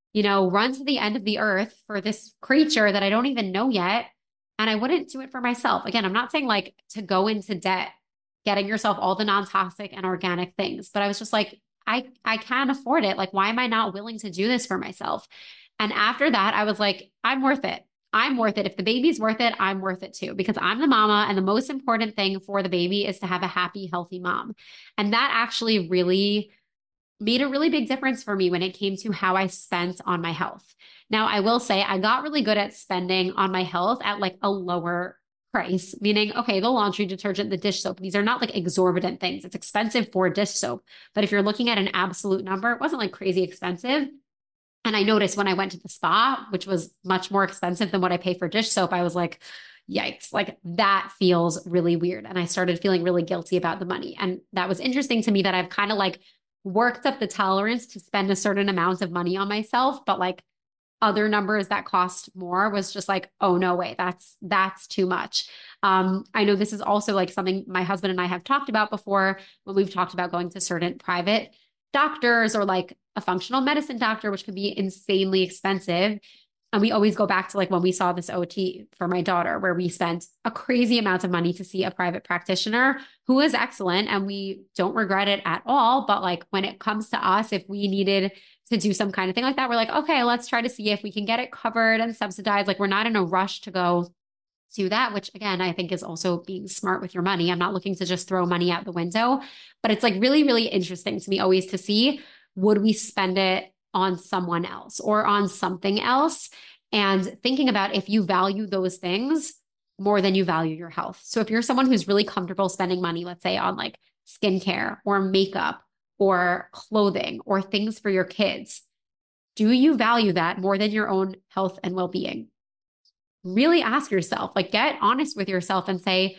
Speaker 1: run to the end of the earth for this creature that I don't even know yet? And I wouldn't do it for myself. Again, I'm not saying like to go into debt, getting yourself all the non-toxic and organic things, but I was just like, I can't afford it. Like, why am I not willing to do this for myself? And after that, I was like, I'm worth it. I'm worth it. If the baby's worth it, I'm worth it too, because I'm the mama. And the most important thing for the baby is to have a happy, healthy mom. And that actually really made a really big difference for me when it came to how I spent on my health. Now, I will say I got really good at spending on my health at like a lower price, meaning, okay, the laundry detergent, the dish soap, these are not like exorbitant things. It's expensive for dish soap. But if you're looking at an absolute number, it wasn't like crazy expensive. And I noticed when I went to the spa, which was much more expensive than what I pay for dish soap, I was like, yikes, like that feels really weird. And I started feeling really guilty about the money. And that was interesting to me that I've kind of like worked up the tolerance to spend a certain amount of money on myself, but like other numbers that cost more was just like, oh no way, that's too much. I know this is also like something my husband and I have talked about before when we've talked about going to certain private doctors or like a functional medicine doctor, which can be insanely expensive. And we always go back to like when we saw this OT for my daughter, where we spent a crazy amount of money to see a private practitioner who is excellent and we don't regret it at all. But like when it comes to us, if we needed to do some kind of thing like that, we're like, okay, let's try to see if we can get it covered and subsidized. Like we're not in a rush to go do that, which again, I think is also being smart with your money. I'm not looking to just throw money out the window, but it's like really, really interesting to me always to see, would we spend it on someone else or on something else? And thinking about if you value those things more than you value your health. So if you're someone who's really comfortable spending money, let's say on like skincare or makeup or clothing or things for your kids, do you value that more than your own health and well-being? Really ask yourself, like get honest with yourself and say,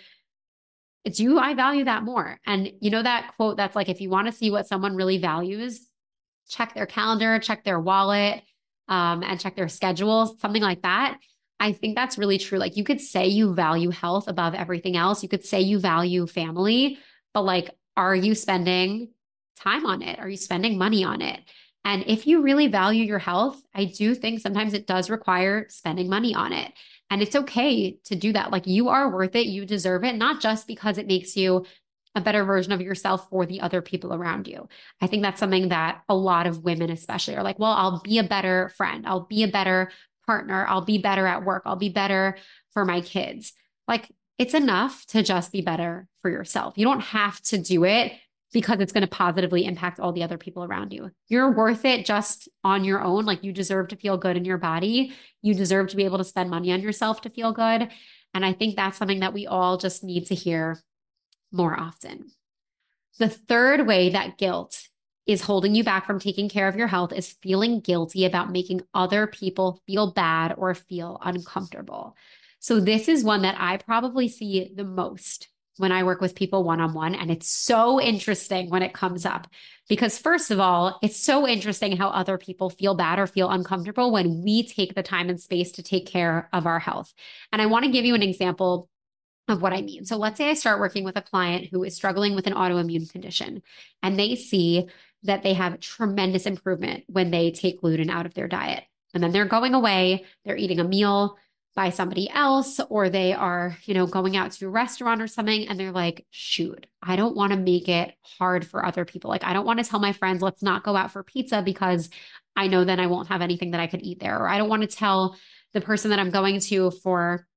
Speaker 1: do I value that more? And you know that quote that's like, if you want to see what someone really values, check their calendar, check their wallet, and check their schedules, something like that. I think that's really true. Like you could say you value health above everything else. You could say you value family, but like, are you spending time on it? Are you spending money on it? And if you really value your health, I do think sometimes it does require spending money on it. And it's okay to do that. Like you are worth it. You deserve it, not just because it makes you a better version of yourself for the other people around you. I think that's something that a lot of women, especially, are like, well, I'll be a better friend. I'll be a better partner. I'll be better at work. I'll be better for my kids. Like it's enough to just be better for yourself. You don't have to do it because it's going to positively impact all the other people around you. You're worth it just on your own. Like you deserve to feel good in your body. You deserve to be able to spend money on yourself to feel good. And I think that's something that we all just need to hear more often. The third way that guilt is holding you back from taking care of your health is feeling guilty about making other people feel bad or feel uncomfortable. So, this is one that I probably see the most when I work with people one on one. And it's so interesting when it comes up because, first of all, it's so interesting how other people feel bad or feel uncomfortable when we take the time and space to take care of our health. And I want to give you an example of what I mean. So let's say I start working with a client who is struggling with an autoimmune condition and they see that they have tremendous improvement when they take gluten out of their diet. And then they're going away, they're eating a meal by somebody else, or they are, going out to a restaurant or something. And they're like, shoot, I don't want to make it hard for other people. Like, I don't want to tell my friends, let's not go out for pizza because I know then I won't have anything that I could eat there. Or I don't want to tell the person that I'm going to for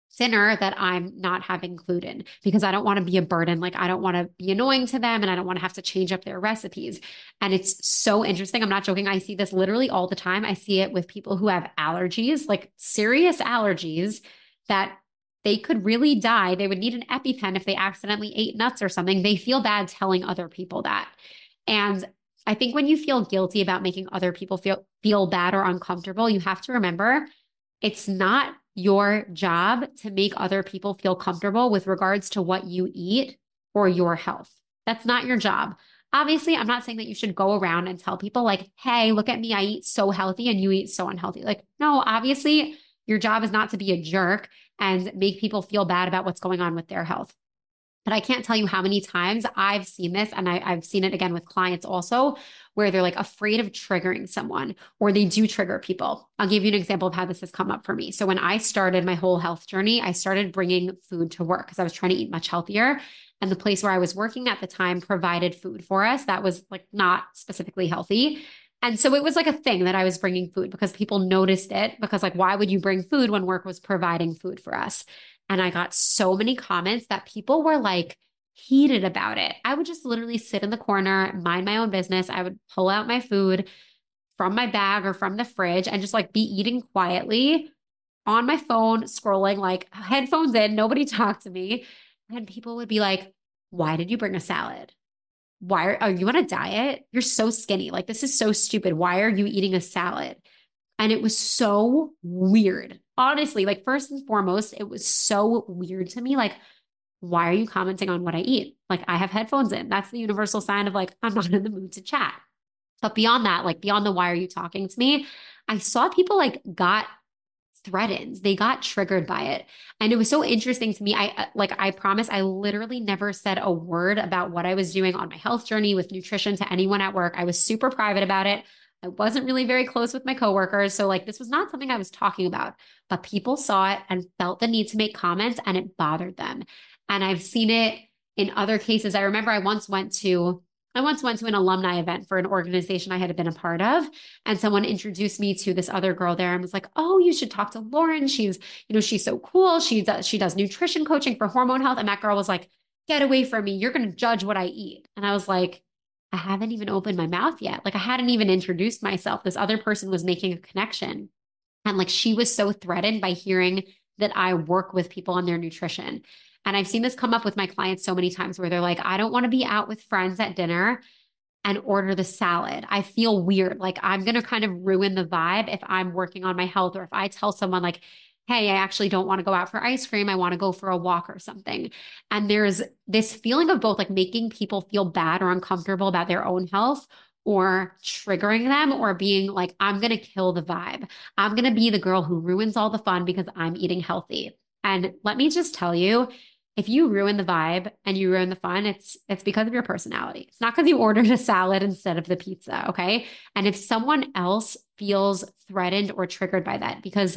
Speaker 1: dinner that I'm not having gluten because I don't want to be a burden. Like I don't want to be annoying to them and I don't want to have to change up their recipes. And it's so interesting. I'm not joking. I see this literally all the time. I see it with people who have allergies, like serious allergies that they could really die. They would need an EpiPen if they accidentally ate nuts or something. They feel bad telling other people that. And I think when you feel guilty about making other people feel bad or uncomfortable, you have to remember it's not your job to make other people feel comfortable with regards to what you eat or your health. That's not your job. Obviously, I'm not saying that you should go around and tell people, like, hey, look at me, I eat so healthy and you eat so unhealthy. Like, no, obviously, your job is not to be a jerk and make people feel bad about what's going on with their health. But I can't tell you how many times I've seen this, and I've seen it again with clients also, where they're like afraid of triggering someone or they do trigger people. I'll give you an example of how this has come up for me. So when I started my whole health journey, I started bringing food to work because I was trying to eat much healthier. And the place where I was working at the time provided food for us that was like not specifically healthy. And so it was like a thing that I was bringing food because people noticed it because like, why would you bring food when work was providing food for us? And I got so many comments that people were like heated about it. I would just literally sit in the corner, mind my own business. I would pull out my food from my bag or from the fridge and just like be eating quietly on my phone, scrolling, like headphones in, nobody talked to me. And people would be like, why did you bring a salad? Why are you on a diet? You're so skinny. Like, this is so stupid. Why are you eating a salad? And it was so weird. Honestly, like first and foremost, it was so weird to me. Like, why are you commenting on what I eat? Like, I have headphones in. That's the universal sign of like, I'm not in the mood to chat. But beyond that, like beyond the why are you talking to me, I saw people like got threatened. They got triggered by it. And it was so interesting to me. I promise I literally never said a word about what I was doing on my health journey with nutrition to anyone at work. I was super private about it. I wasn't really very close with my coworkers. So like this was not something I was talking about, but people saw it and felt the need to make comments and it bothered them. And I've seen it in other cases. I remember I once went to an alumni event for an organization I had been a part of, and someone introduced me to this other girl there and was like, "Oh, you should talk to Lauren. She's so cool. She does nutrition coaching for hormone health." And that girl was like, "Get away from me. You're going to judge what I eat." And I was like, I haven't even opened my mouth yet. Like I hadn't even introduced myself. This other person was making a connection. And like she was so threatened by hearing that I work with people on their nutrition. And I've seen this come up with my clients so many times where they're like, I don't want to be out with friends at dinner and order the salad. I feel weird. Like I'm going to kind of ruin the vibe if I'm working on my health or if I tell someone like, hey, I actually don't want to go out for ice cream. I want to go for a walk or something. And there's this feeling of both like making people feel bad or uncomfortable about their own health or triggering them or being like, I'm going to kill the vibe. I'm going to be the girl who ruins all the fun because I'm eating healthy. And let me just tell you, if you ruin the vibe and you ruin the fun, it's because of your personality. It's not because you ordered a salad instead of the pizza, okay? And if someone else feels threatened or triggered by that, because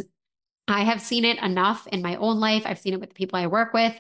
Speaker 1: I have seen it enough in my own life, I've seen it with the people I work with.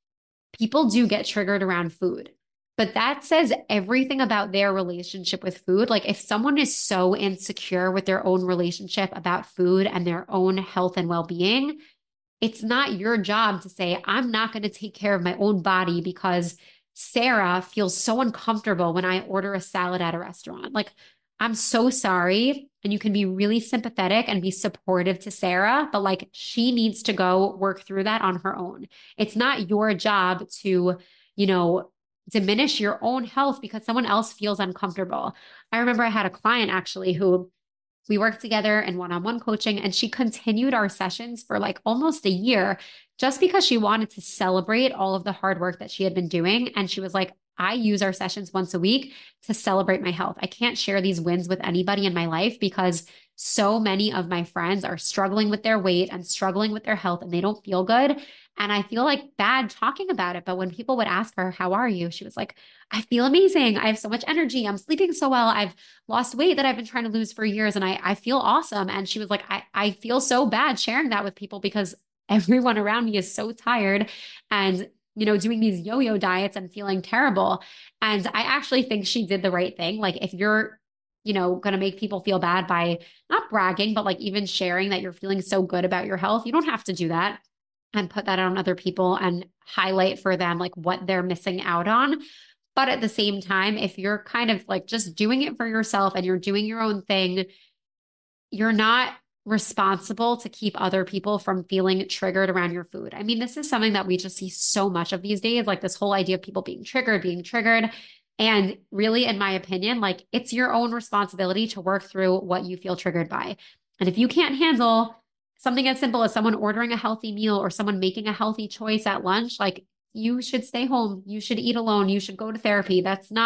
Speaker 1: People do get triggered around food. But that says everything about their relationship with food. Like if someone is so insecure with their own relationship about food and their own health and well-being, it's not your job to say, I'm not going to take care of my own body because Sarah feels so uncomfortable when I order a salad at a restaurant. Like, I'm so sorry. And you can be really sympathetic and be supportive to Sarah, but like she needs to go work through that on her own. It's not your job to, you know, diminish your own health because someone else feels uncomfortable. I remember I had a client actually who we worked together in one-on-one coaching and she continued our sessions for like almost a year just because she wanted to celebrate all of the hard work that she had been doing. And she was like, I use our sessions once a week to celebrate my health. I can't share these wins with anybody in my life because so many of my friends are struggling with their weight and struggling with their health and they don't feel good. And I feel like bad talking about it. But when people would ask her, how are you? She was like, I feel amazing. I have so much energy. I'm sleeping so well. I've lost weight that I've been trying to lose for years and I feel awesome. And she was like, I feel so bad sharing that with people because everyone around me is so tired and, doing these yo-yo diets and feeling terrible. And I actually think she did the right thing. Like if you're, going to make people feel bad by not bragging, but like even sharing that you're feeling so good about your health, you don't have to do that. and put that on other people and highlight for them like what they're missing out on. But at the same time, if you're kind of like just doing it for yourself and you're doing your own thing, you're not responsible to keep other people from feeling triggered around your food. I mean, this is something that we just see so much of these days, like this whole idea of people being triggered, being triggered. And really, in my opinion, like it's your own responsibility to work through what you feel triggered by. And if you can't handle something as simple as someone ordering a healthy meal or someone making a healthy choice at lunch, like you should stay home. You should eat alone. You should go to therapy.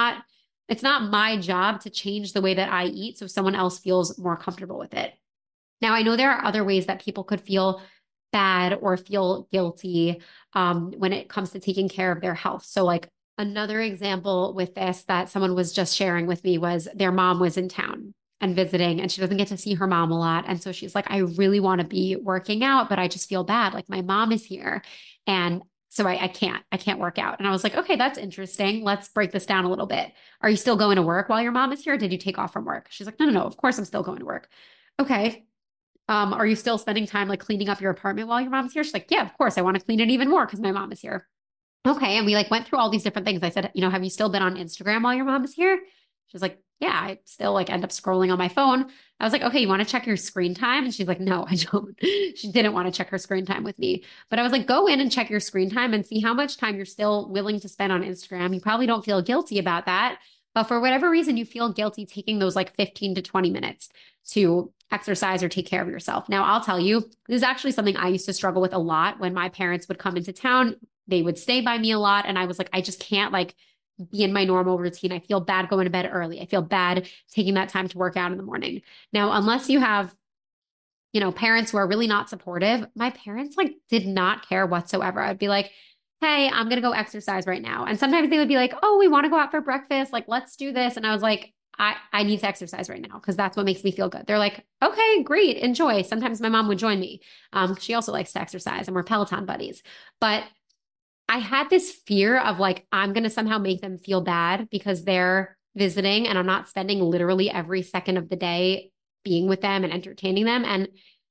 Speaker 1: It's not my job to change the way that I eat so someone else feels more comfortable with it. Now, I know there are other ways that people could feel bad or feel guilty when it comes to taking care of their health. So, like another example with this that someone was just sharing with me was their mom was in town and visiting, and she doesn't get to see her mom a lot. And so she's like, I really want to be working out, but I just feel bad. Like my mom is here. And so I can't work out. And I was like, okay, that's interesting. Let's break this down a little bit. Are you still going to work while your mom is here? Or did you take off from work? She's like, no, no, no. Of course I'm still going to work. Okay. Are you still spending time like cleaning up your apartment while your mom's here? She's like, yeah, of course. I want to clean it even more because my mom is here. Okay. And we like went through all these different things. I said, have you still been on Instagram while your mom is here? She's like, yeah, I still like end up scrolling on my phone. I was like, okay, you want to check your screen time? And she's like, no, I don't. She didn't want to check her screen time with me. But I was like, go in and check your screen time and see how much time you're still willing to spend on Instagram. You probably don't feel guilty about that. But for whatever reason, you feel guilty taking those like 15 to 20 minutes to exercise or take care of yourself. Now, I'll tell you, this is actually something I used to struggle with a lot when my parents would come into town. They would stay by me a lot. And I was like, I just can't like be in my normal routine. I feel bad going to bed early. I feel bad taking that time to work out in the morning. Now, unless you have, parents who are really not supportive, my parents like did not care whatsoever. I'd be like, hey, I'm going to go exercise right now. And sometimes they would be like, oh, we want to go out for breakfast. Like, let's do this. And I was like, I need to exercise right now because that's what makes me feel good. They're like, okay, great, enjoy. Sometimes my mom would join me. She also likes to exercise and we're Peloton buddies. But I had this fear of like, I'm going to somehow make them feel bad because they're visiting and I'm not spending literally every second of the day being with them and entertaining them. And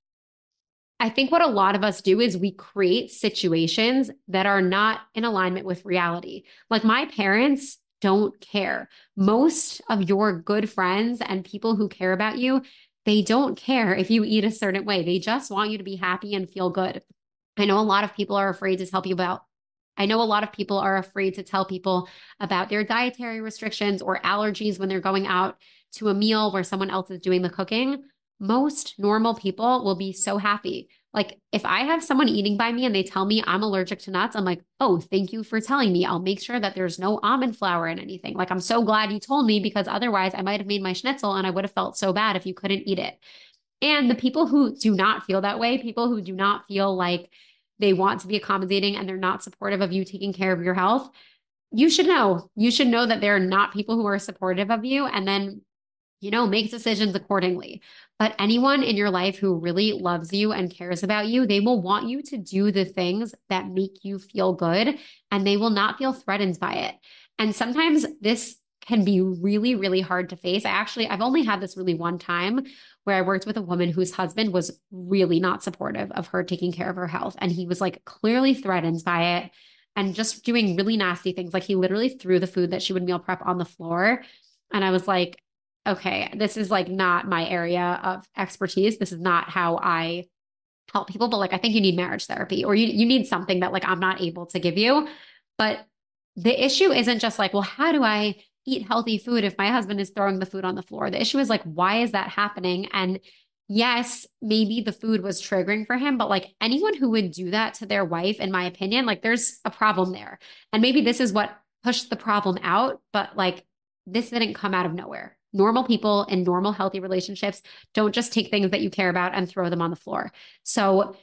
Speaker 1: I think what a lot of us do is we create situations that are not in alignment with reality. Like my parents don't care. Most of your good friends and people who care about you, they don't care if you eat a certain way. They just want you to be happy and feel good. I know a lot of people are afraid to tell people about I know a lot of people are afraid to tell people about their dietary restrictions or allergies when they're going out to a meal where someone else is doing the cooking. Most normal people will be so happy. Like if I have someone eating by me and they tell me I'm allergic to nuts, I'm like, oh, thank you for telling me. I'll make sure that there's no almond flour in anything. Like I'm so glad you told me because otherwise I might have made my schnitzel and I would have felt so bad if you couldn't eat it. And the people who do not feel that way, people who do not feel like they want to be accommodating and they're not supportive of you taking care of your health, you should know. You should know that there are not people who are supportive of you and then, make decisions accordingly. But anyone in your life who really loves you and cares about you, they will want you to do the things that make you feel good and they will not feel threatened by it. And sometimes this can be really, really hard to face. I've only had this really one time where I worked with a woman whose husband was really not supportive of her taking care of her health. And he was like clearly threatened by it and just doing really nasty things. Like he literally threw the food that she would meal prep on the floor. And I was like, okay, this is like not my area of expertise. This is not how I help people, but like I think you need marriage therapy or you need something that like I'm not able to give you. But the issue isn't just like, well, how do I eat healthy food if my husband is throwing the food on the floor? The issue is like, why is that happening? And yes, maybe the food was triggering for him, but like anyone who would do that to their wife, in my opinion, like there's a problem there. And maybe this is what pushed the problem out, but like this didn't come out of nowhere. Normal people in normal, healthy relationships don't just take things that you care about and throw them on the floor. So,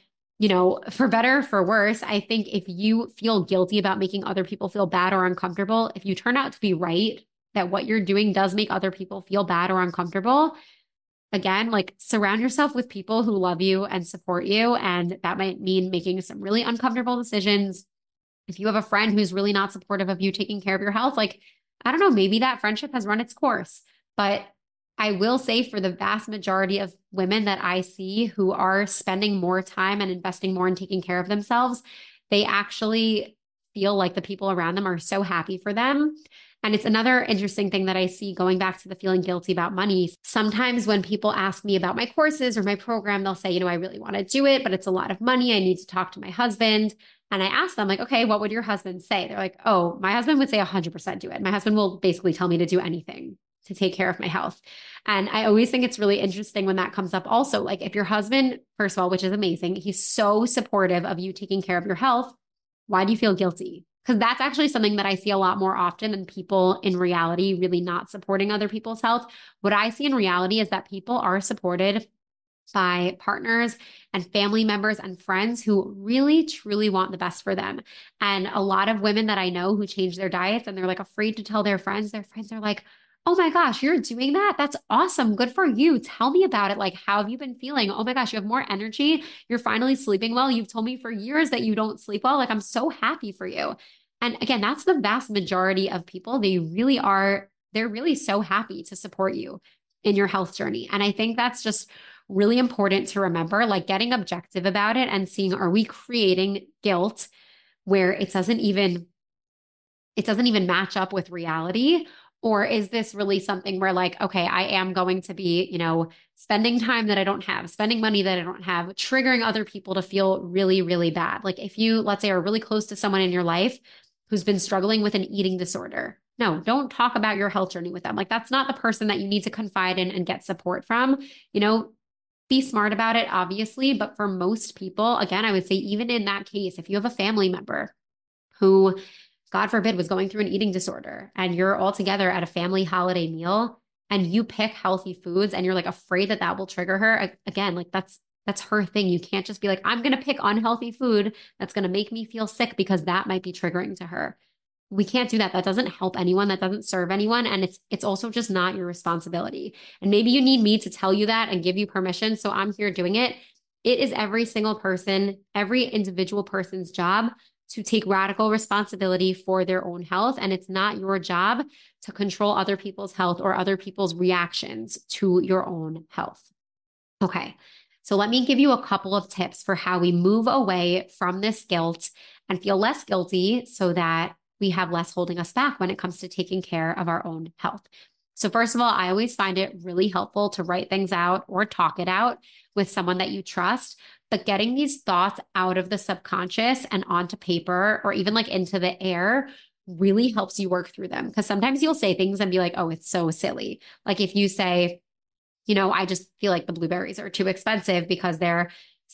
Speaker 1: for better, for worse, I think if you feel guilty about making other people feel bad or uncomfortable, if you turn out to be right, that what you're doing does make other people feel bad or uncomfortable, again, like surround yourself with people who love you and support you. And that might mean making some really uncomfortable decisions. If you have a friend who's really not supportive of you taking care of your health, like, I don't know, maybe that friendship has run its course. But I will say for the vast majority of women that I see who are spending more time and investing more in taking care of themselves, they actually feel like the people around them are so happy for them. And it's another interesting thing that I see going back to the feeling guilty about money. Sometimes when people ask me about my courses or my program, they'll say, I really want to do it, but it's a lot of money. I need to talk to my husband. And I ask them, like, okay, what would your husband say? They're like, oh, my husband would say 100% do it. My husband will basically tell me to do anything to take care of my health. And I always think it's really interesting when that comes up also. Like, if your husband, first of all, which is amazing, he's so supportive of you taking care of your health, why do you feel guilty? Because that's actually something that I see a lot more often than people in reality really not supporting other people's health. What I see in reality is that people are supported by partners and family members and friends who really truly want the best for them. And a lot of women that I know who change their diets and they're like afraid to tell their friends are like, oh my gosh, you're doing that? That's awesome. Good for you. Tell me about it. Like, how have you been feeling? Oh my gosh, you have more energy. You're finally sleeping well. You've told me for years that you don't sleep well. Like, I'm so happy for you. And again, that's the vast majority of people. They're really so happy to support you in your health journey. And I think that's just really important to remember, like getting objective about it and seeing, are we creating guilt where it doesn't even match up with reality? Or is this really something where, like, okay, I am going to be, spending time that I don't have, spending money that I don't have, triggering other people to feel really, really bad. Like, if you, let's say, are really close to someone in your life who's been struggling with an eating disorder, no, don't talk about your health journey with them. Like, that's not the person that you need to confide in and get support from. You know, be smart about it, obviously. But for most people, again, I would say, even in that case, if you have a family member who, God forbid, was going through an eating disorder and you're all together at a family holiday meal and you pick healthy foods and you're like afraid that that will trigger her, again, like that's her thing. You can't just be like, I'm going to pick unhealthy food that's going to make me feel sick because that might be triggering to her. We can't do that. That doesn't help anyone. That doesn't serve anyone. And it's also just not your responsibility. And maybe you need me to tell you that and give you permission. So I'm here doing it. It is every single person, every individual person's job to take radical responsibility for their own health. And it's not your job to control other people's health or other people's reactions to your own health. Okay. So let me give you a couple of tips for how we move away from this guilt and feel less guilty so that we have less holding us back when it comes to taking care of our own health. So first of all, I always find it really helpful to write things out or talk it out with someone that you trust. But getting these thoughts out of the subconscious and onto paper or even like into the air really helps you work through them. Because sometimes you'll say things and be like, oh, it's so silly. Like if you say, I just feel like the blueberries are too expensive because they're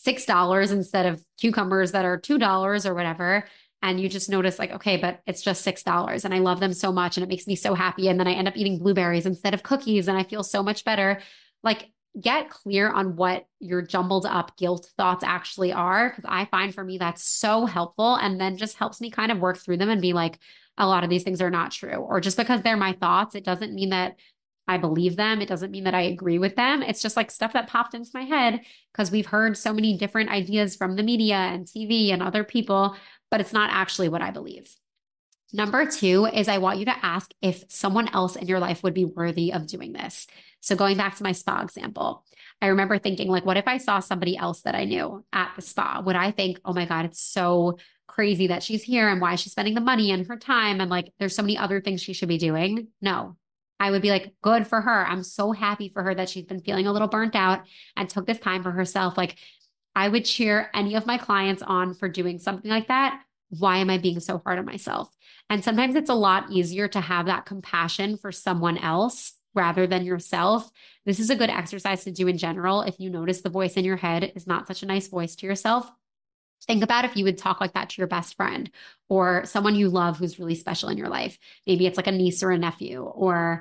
Speaker 1: $6 instead of cucumbers that are $2 or whatever. And you just notice, like, okay, but it's just $6 and I love them so much and it makes me so happy. And then I end up eating blueberries instead of cookies and I feel so much better. Like, get clear on what your jumbled up guilt thoughts actually are. Cause I find for me that's so helpful and then just helps me kind of work through them and be like, a lot of these things are not true. Or just because they're my thoughts, it doesn't mean that I believe them. It doesn't mean that I agree with them. It's just like stuff that popped into my head because we've heard so many different ideas from the media and TV and other people, but it's not actually what I believe. Number two is I want you to ask if someone else in your life would be worthy of doing this. So going back to my spa example, I remember thinking, like, what if I saw somebody else that I knew at the spa? Would I think, oh my God, it's so crazy that she's here and why is she spending the money and her time? And like, there's so many other things she should be doing. No, I would be like, good for her. I'm so happy for her that she's been feeling a little burnt out and took this time for herself. Like, I would cheer any of my clients on for doing something like that. Why am I being so hard on myself? And sometimes it's a lot easier to have that compassion for someone else rather than yourself. This is a good exercise to do in general. If you notice the voice in your head is not such a nice voice to yourself, think about if you would talk like that to your best friend or someone you love who's really special in your life. Maybe it's like a niece or a nephew or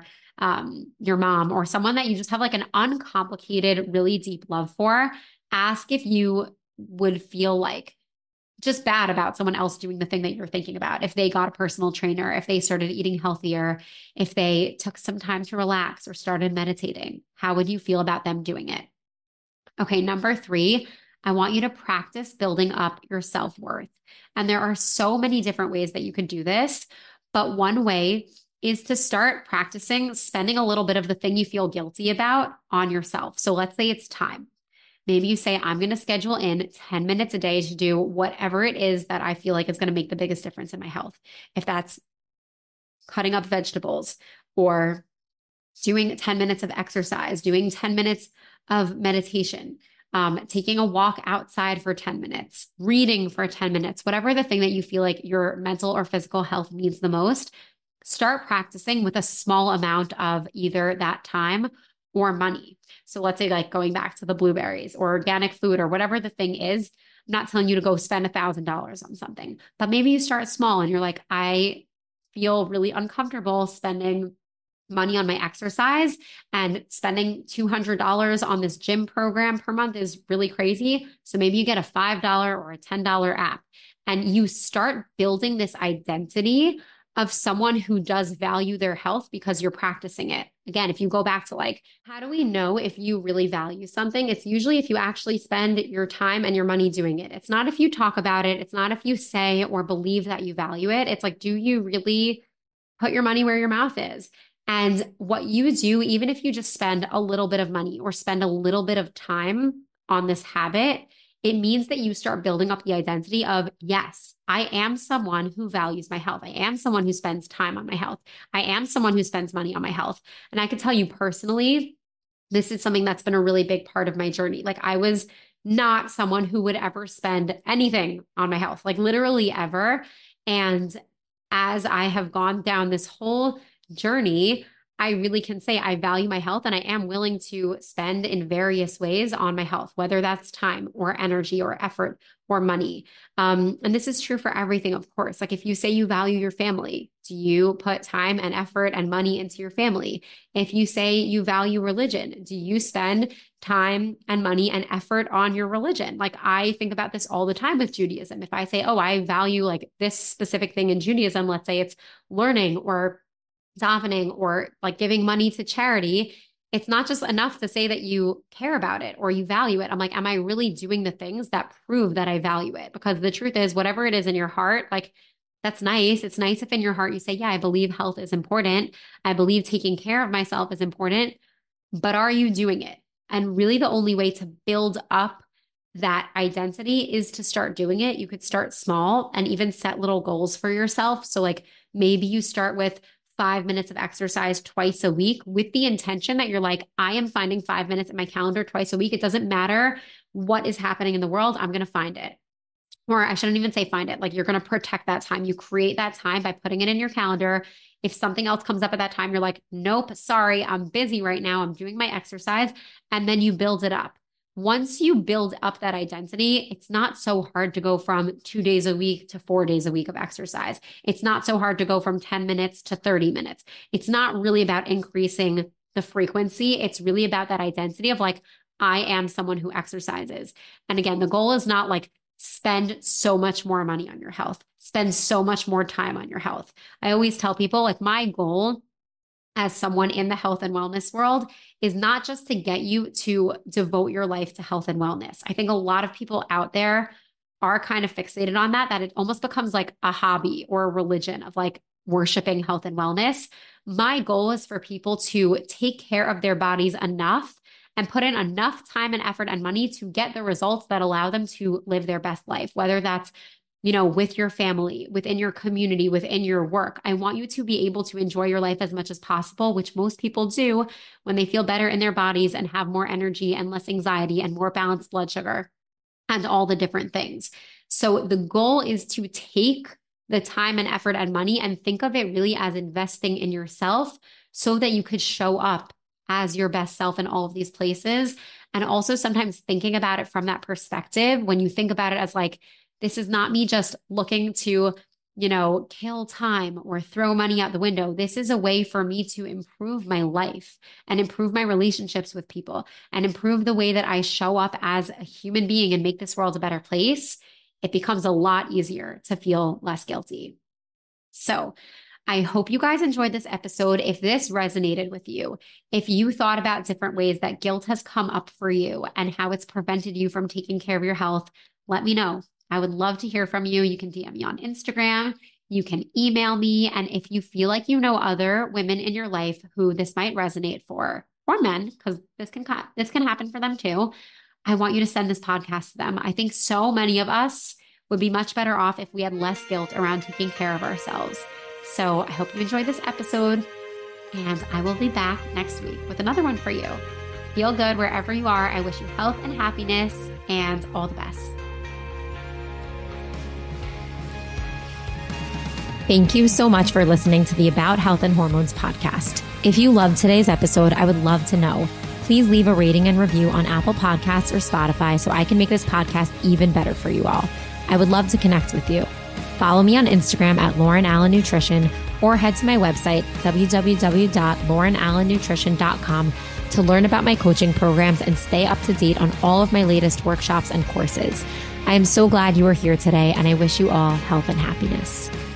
Speaker 1: your mom or someone that you just have like an uncomplicated, really deep love for. Ask if you would feel like just bad about someone else doing the thing that you're thinking about. If they got a personal trainer, if they started eating healthier, if they took some time to relax or started meditating, how would you feel about them doing it? Okay, number three, I want you to practice building up your self-worth. And there are so many different ways that you could do this, but one way is to start practicing spending a little bit of the thing you feel guilty about on yourself. So let's say it's time. Maybe you say, I'm going to schedule in 10 minutes a day to do whatever it is that I feel like is going to make the biggest difference in my health. If that's cutting up vegetables or doing 10 minutes of exercise, doing 10 minutes of meditation, taking a walk outside for 10 minutes, reading for 10 minutes, whatever the thing that you feel like your mental or physical health needs the most, start practicing with a small amount of either that time or money. So let's say like going back to the blueberries or organic food or whatever the thing is. I'm not telling you to go spend $1,000 on something, but maybe you start small and you're like, I feel really uncomfortable spending money on my exercise, and spending $200 on this gym program per month is really crazy. So maybe you get a $5 or a $10 app and you start building this identity of someone who does value their health because you're practicing it. Again, if you go back to like, how do we know if you really value something? It's usually if you actually spend your time and your money doing it. It's not if you talk about it. It's not if you say or believe that you value it. It's like, do you really put your money where your mouth is? And what you do, even if you just spend a little bit of money or spend a little bit of time on this habit, it means that you start building up the identity of, yes, I am someone who values my health. I am someone who spends time on my health. I am someone who spends money on my health. And I can tell you personally, this is something that's been a really big part of my journey. Like I was not someone who would ever spend anything on my health, like literally ever. And as I have gone down this whole journey, I really can say I value my health and I am willing to spend in various ways on my health, whether that's time or energy or effort or money. And this is true for everything, of course. Like if you say you value your family, do you put time and effort and money into your family? If you say you value religion, do you spend time and money and effort on your religion? Like I think about this all the time with Judaism. If I say, oh, I value like this specific thing in Judaism, let's say it's learning or davening or like giving money to charity, it's not just enough to say that you care about it or you value it. I'm like, am I really doing the things that prove that I value it? Because the truth is, whatever it is in your heart, like that's nice. It's nice if in your heart you say, yeah, I believe health is important. I believe taking care of myself is important, but are you doing it? And really, the only way to build up that identity is to start doing it. You could start small and even set little goals for yourself. So, like, maybe you start with 5 minutes of exercise twice a week with the intention that you're like, I am finding 5 minutes in my calendar twice a week. It doesn't matter what is happening in the world, I'm going to find it. Or I shouldn't even say find it. Like you're going to protect that time. You create that time by putting it in your calendar. If something else comes up at that time, you're like, nope, sorry, I'm busy right now. I'm doing my exercise. And then you build it up. Once you build up that identity, it's not so hard to go from 2 days a week to 4 days a week of exercise. It's not so hard to go from 10 minutes to 30 minutes. It's not really about increasing the frequency. It's really about that identity of like, I am someone who exercises. And again, the goal is not like spend so much more money on your health, spend so much more time on your health. I always tell people like my goal as someone in the health and wellness world is not just to get you to devote your life to health and wellness. I think a lot of people out there are kind of fixated on that it almost becomes like a hobby or a religion of like worshiping health and wellness. My goal is for people to take care of their bodies enough and put in enough time and effort and money to get the results that allow them to live their best life, whether that's with your family, within your community, within your work. I want you to be able to enjoy your life as much as possible, which most people do when they feel better in their bodies and have more energy and less anxiety and more balanced blood sugar and all the different things. So the goal is to take the time and effort and money and think of it really as investing in yourself so that you could show up as your best self in all of these places. And also sometimes thinking about it from that perspective, when you think about it as like, this is not me just looking to, kill time or throw money out the window. This is a way for me to improve my life and improve my relationships with people and improve the way that I show up as a human being and make this world a better place. It becomes a lot easier to feel less guilty. So I hope you guys enjoyed this episode. If this resonated with you, if you thought about different ways that guilt has come up for you and how it's prevented you from taking care of your health, let me know. I would love to hear from you. You can DM me on Instagram. You can email me. And if you feel like you know other women in your life who this might resonate for, or men, because this can happen for them too, I want you to send this podcast to them. I think so many of us would be much better off if we had less guilt around taking care of ourselves. So I hope you enjoyed this episode, and I will be back next week with another one for you. Feel good wherever you are. I wish you health and happiness and all the best. Thank you so much for listening to the About Health and Hormones podcast. If you loved today's episode, I would love to know. Please leave a rating and review on Apple Podcasts or Spotify so I can make this podcast even better for you all. I would love to connect with you. Follow me on Instagram at Lauren Allen Nutrition or head to my website, www.laurenallennutrition.com, to learn about my coaching programs and stay up to date on all of my latest workshops and courses. I am so glad you are here today, and I wish you all health and happiness.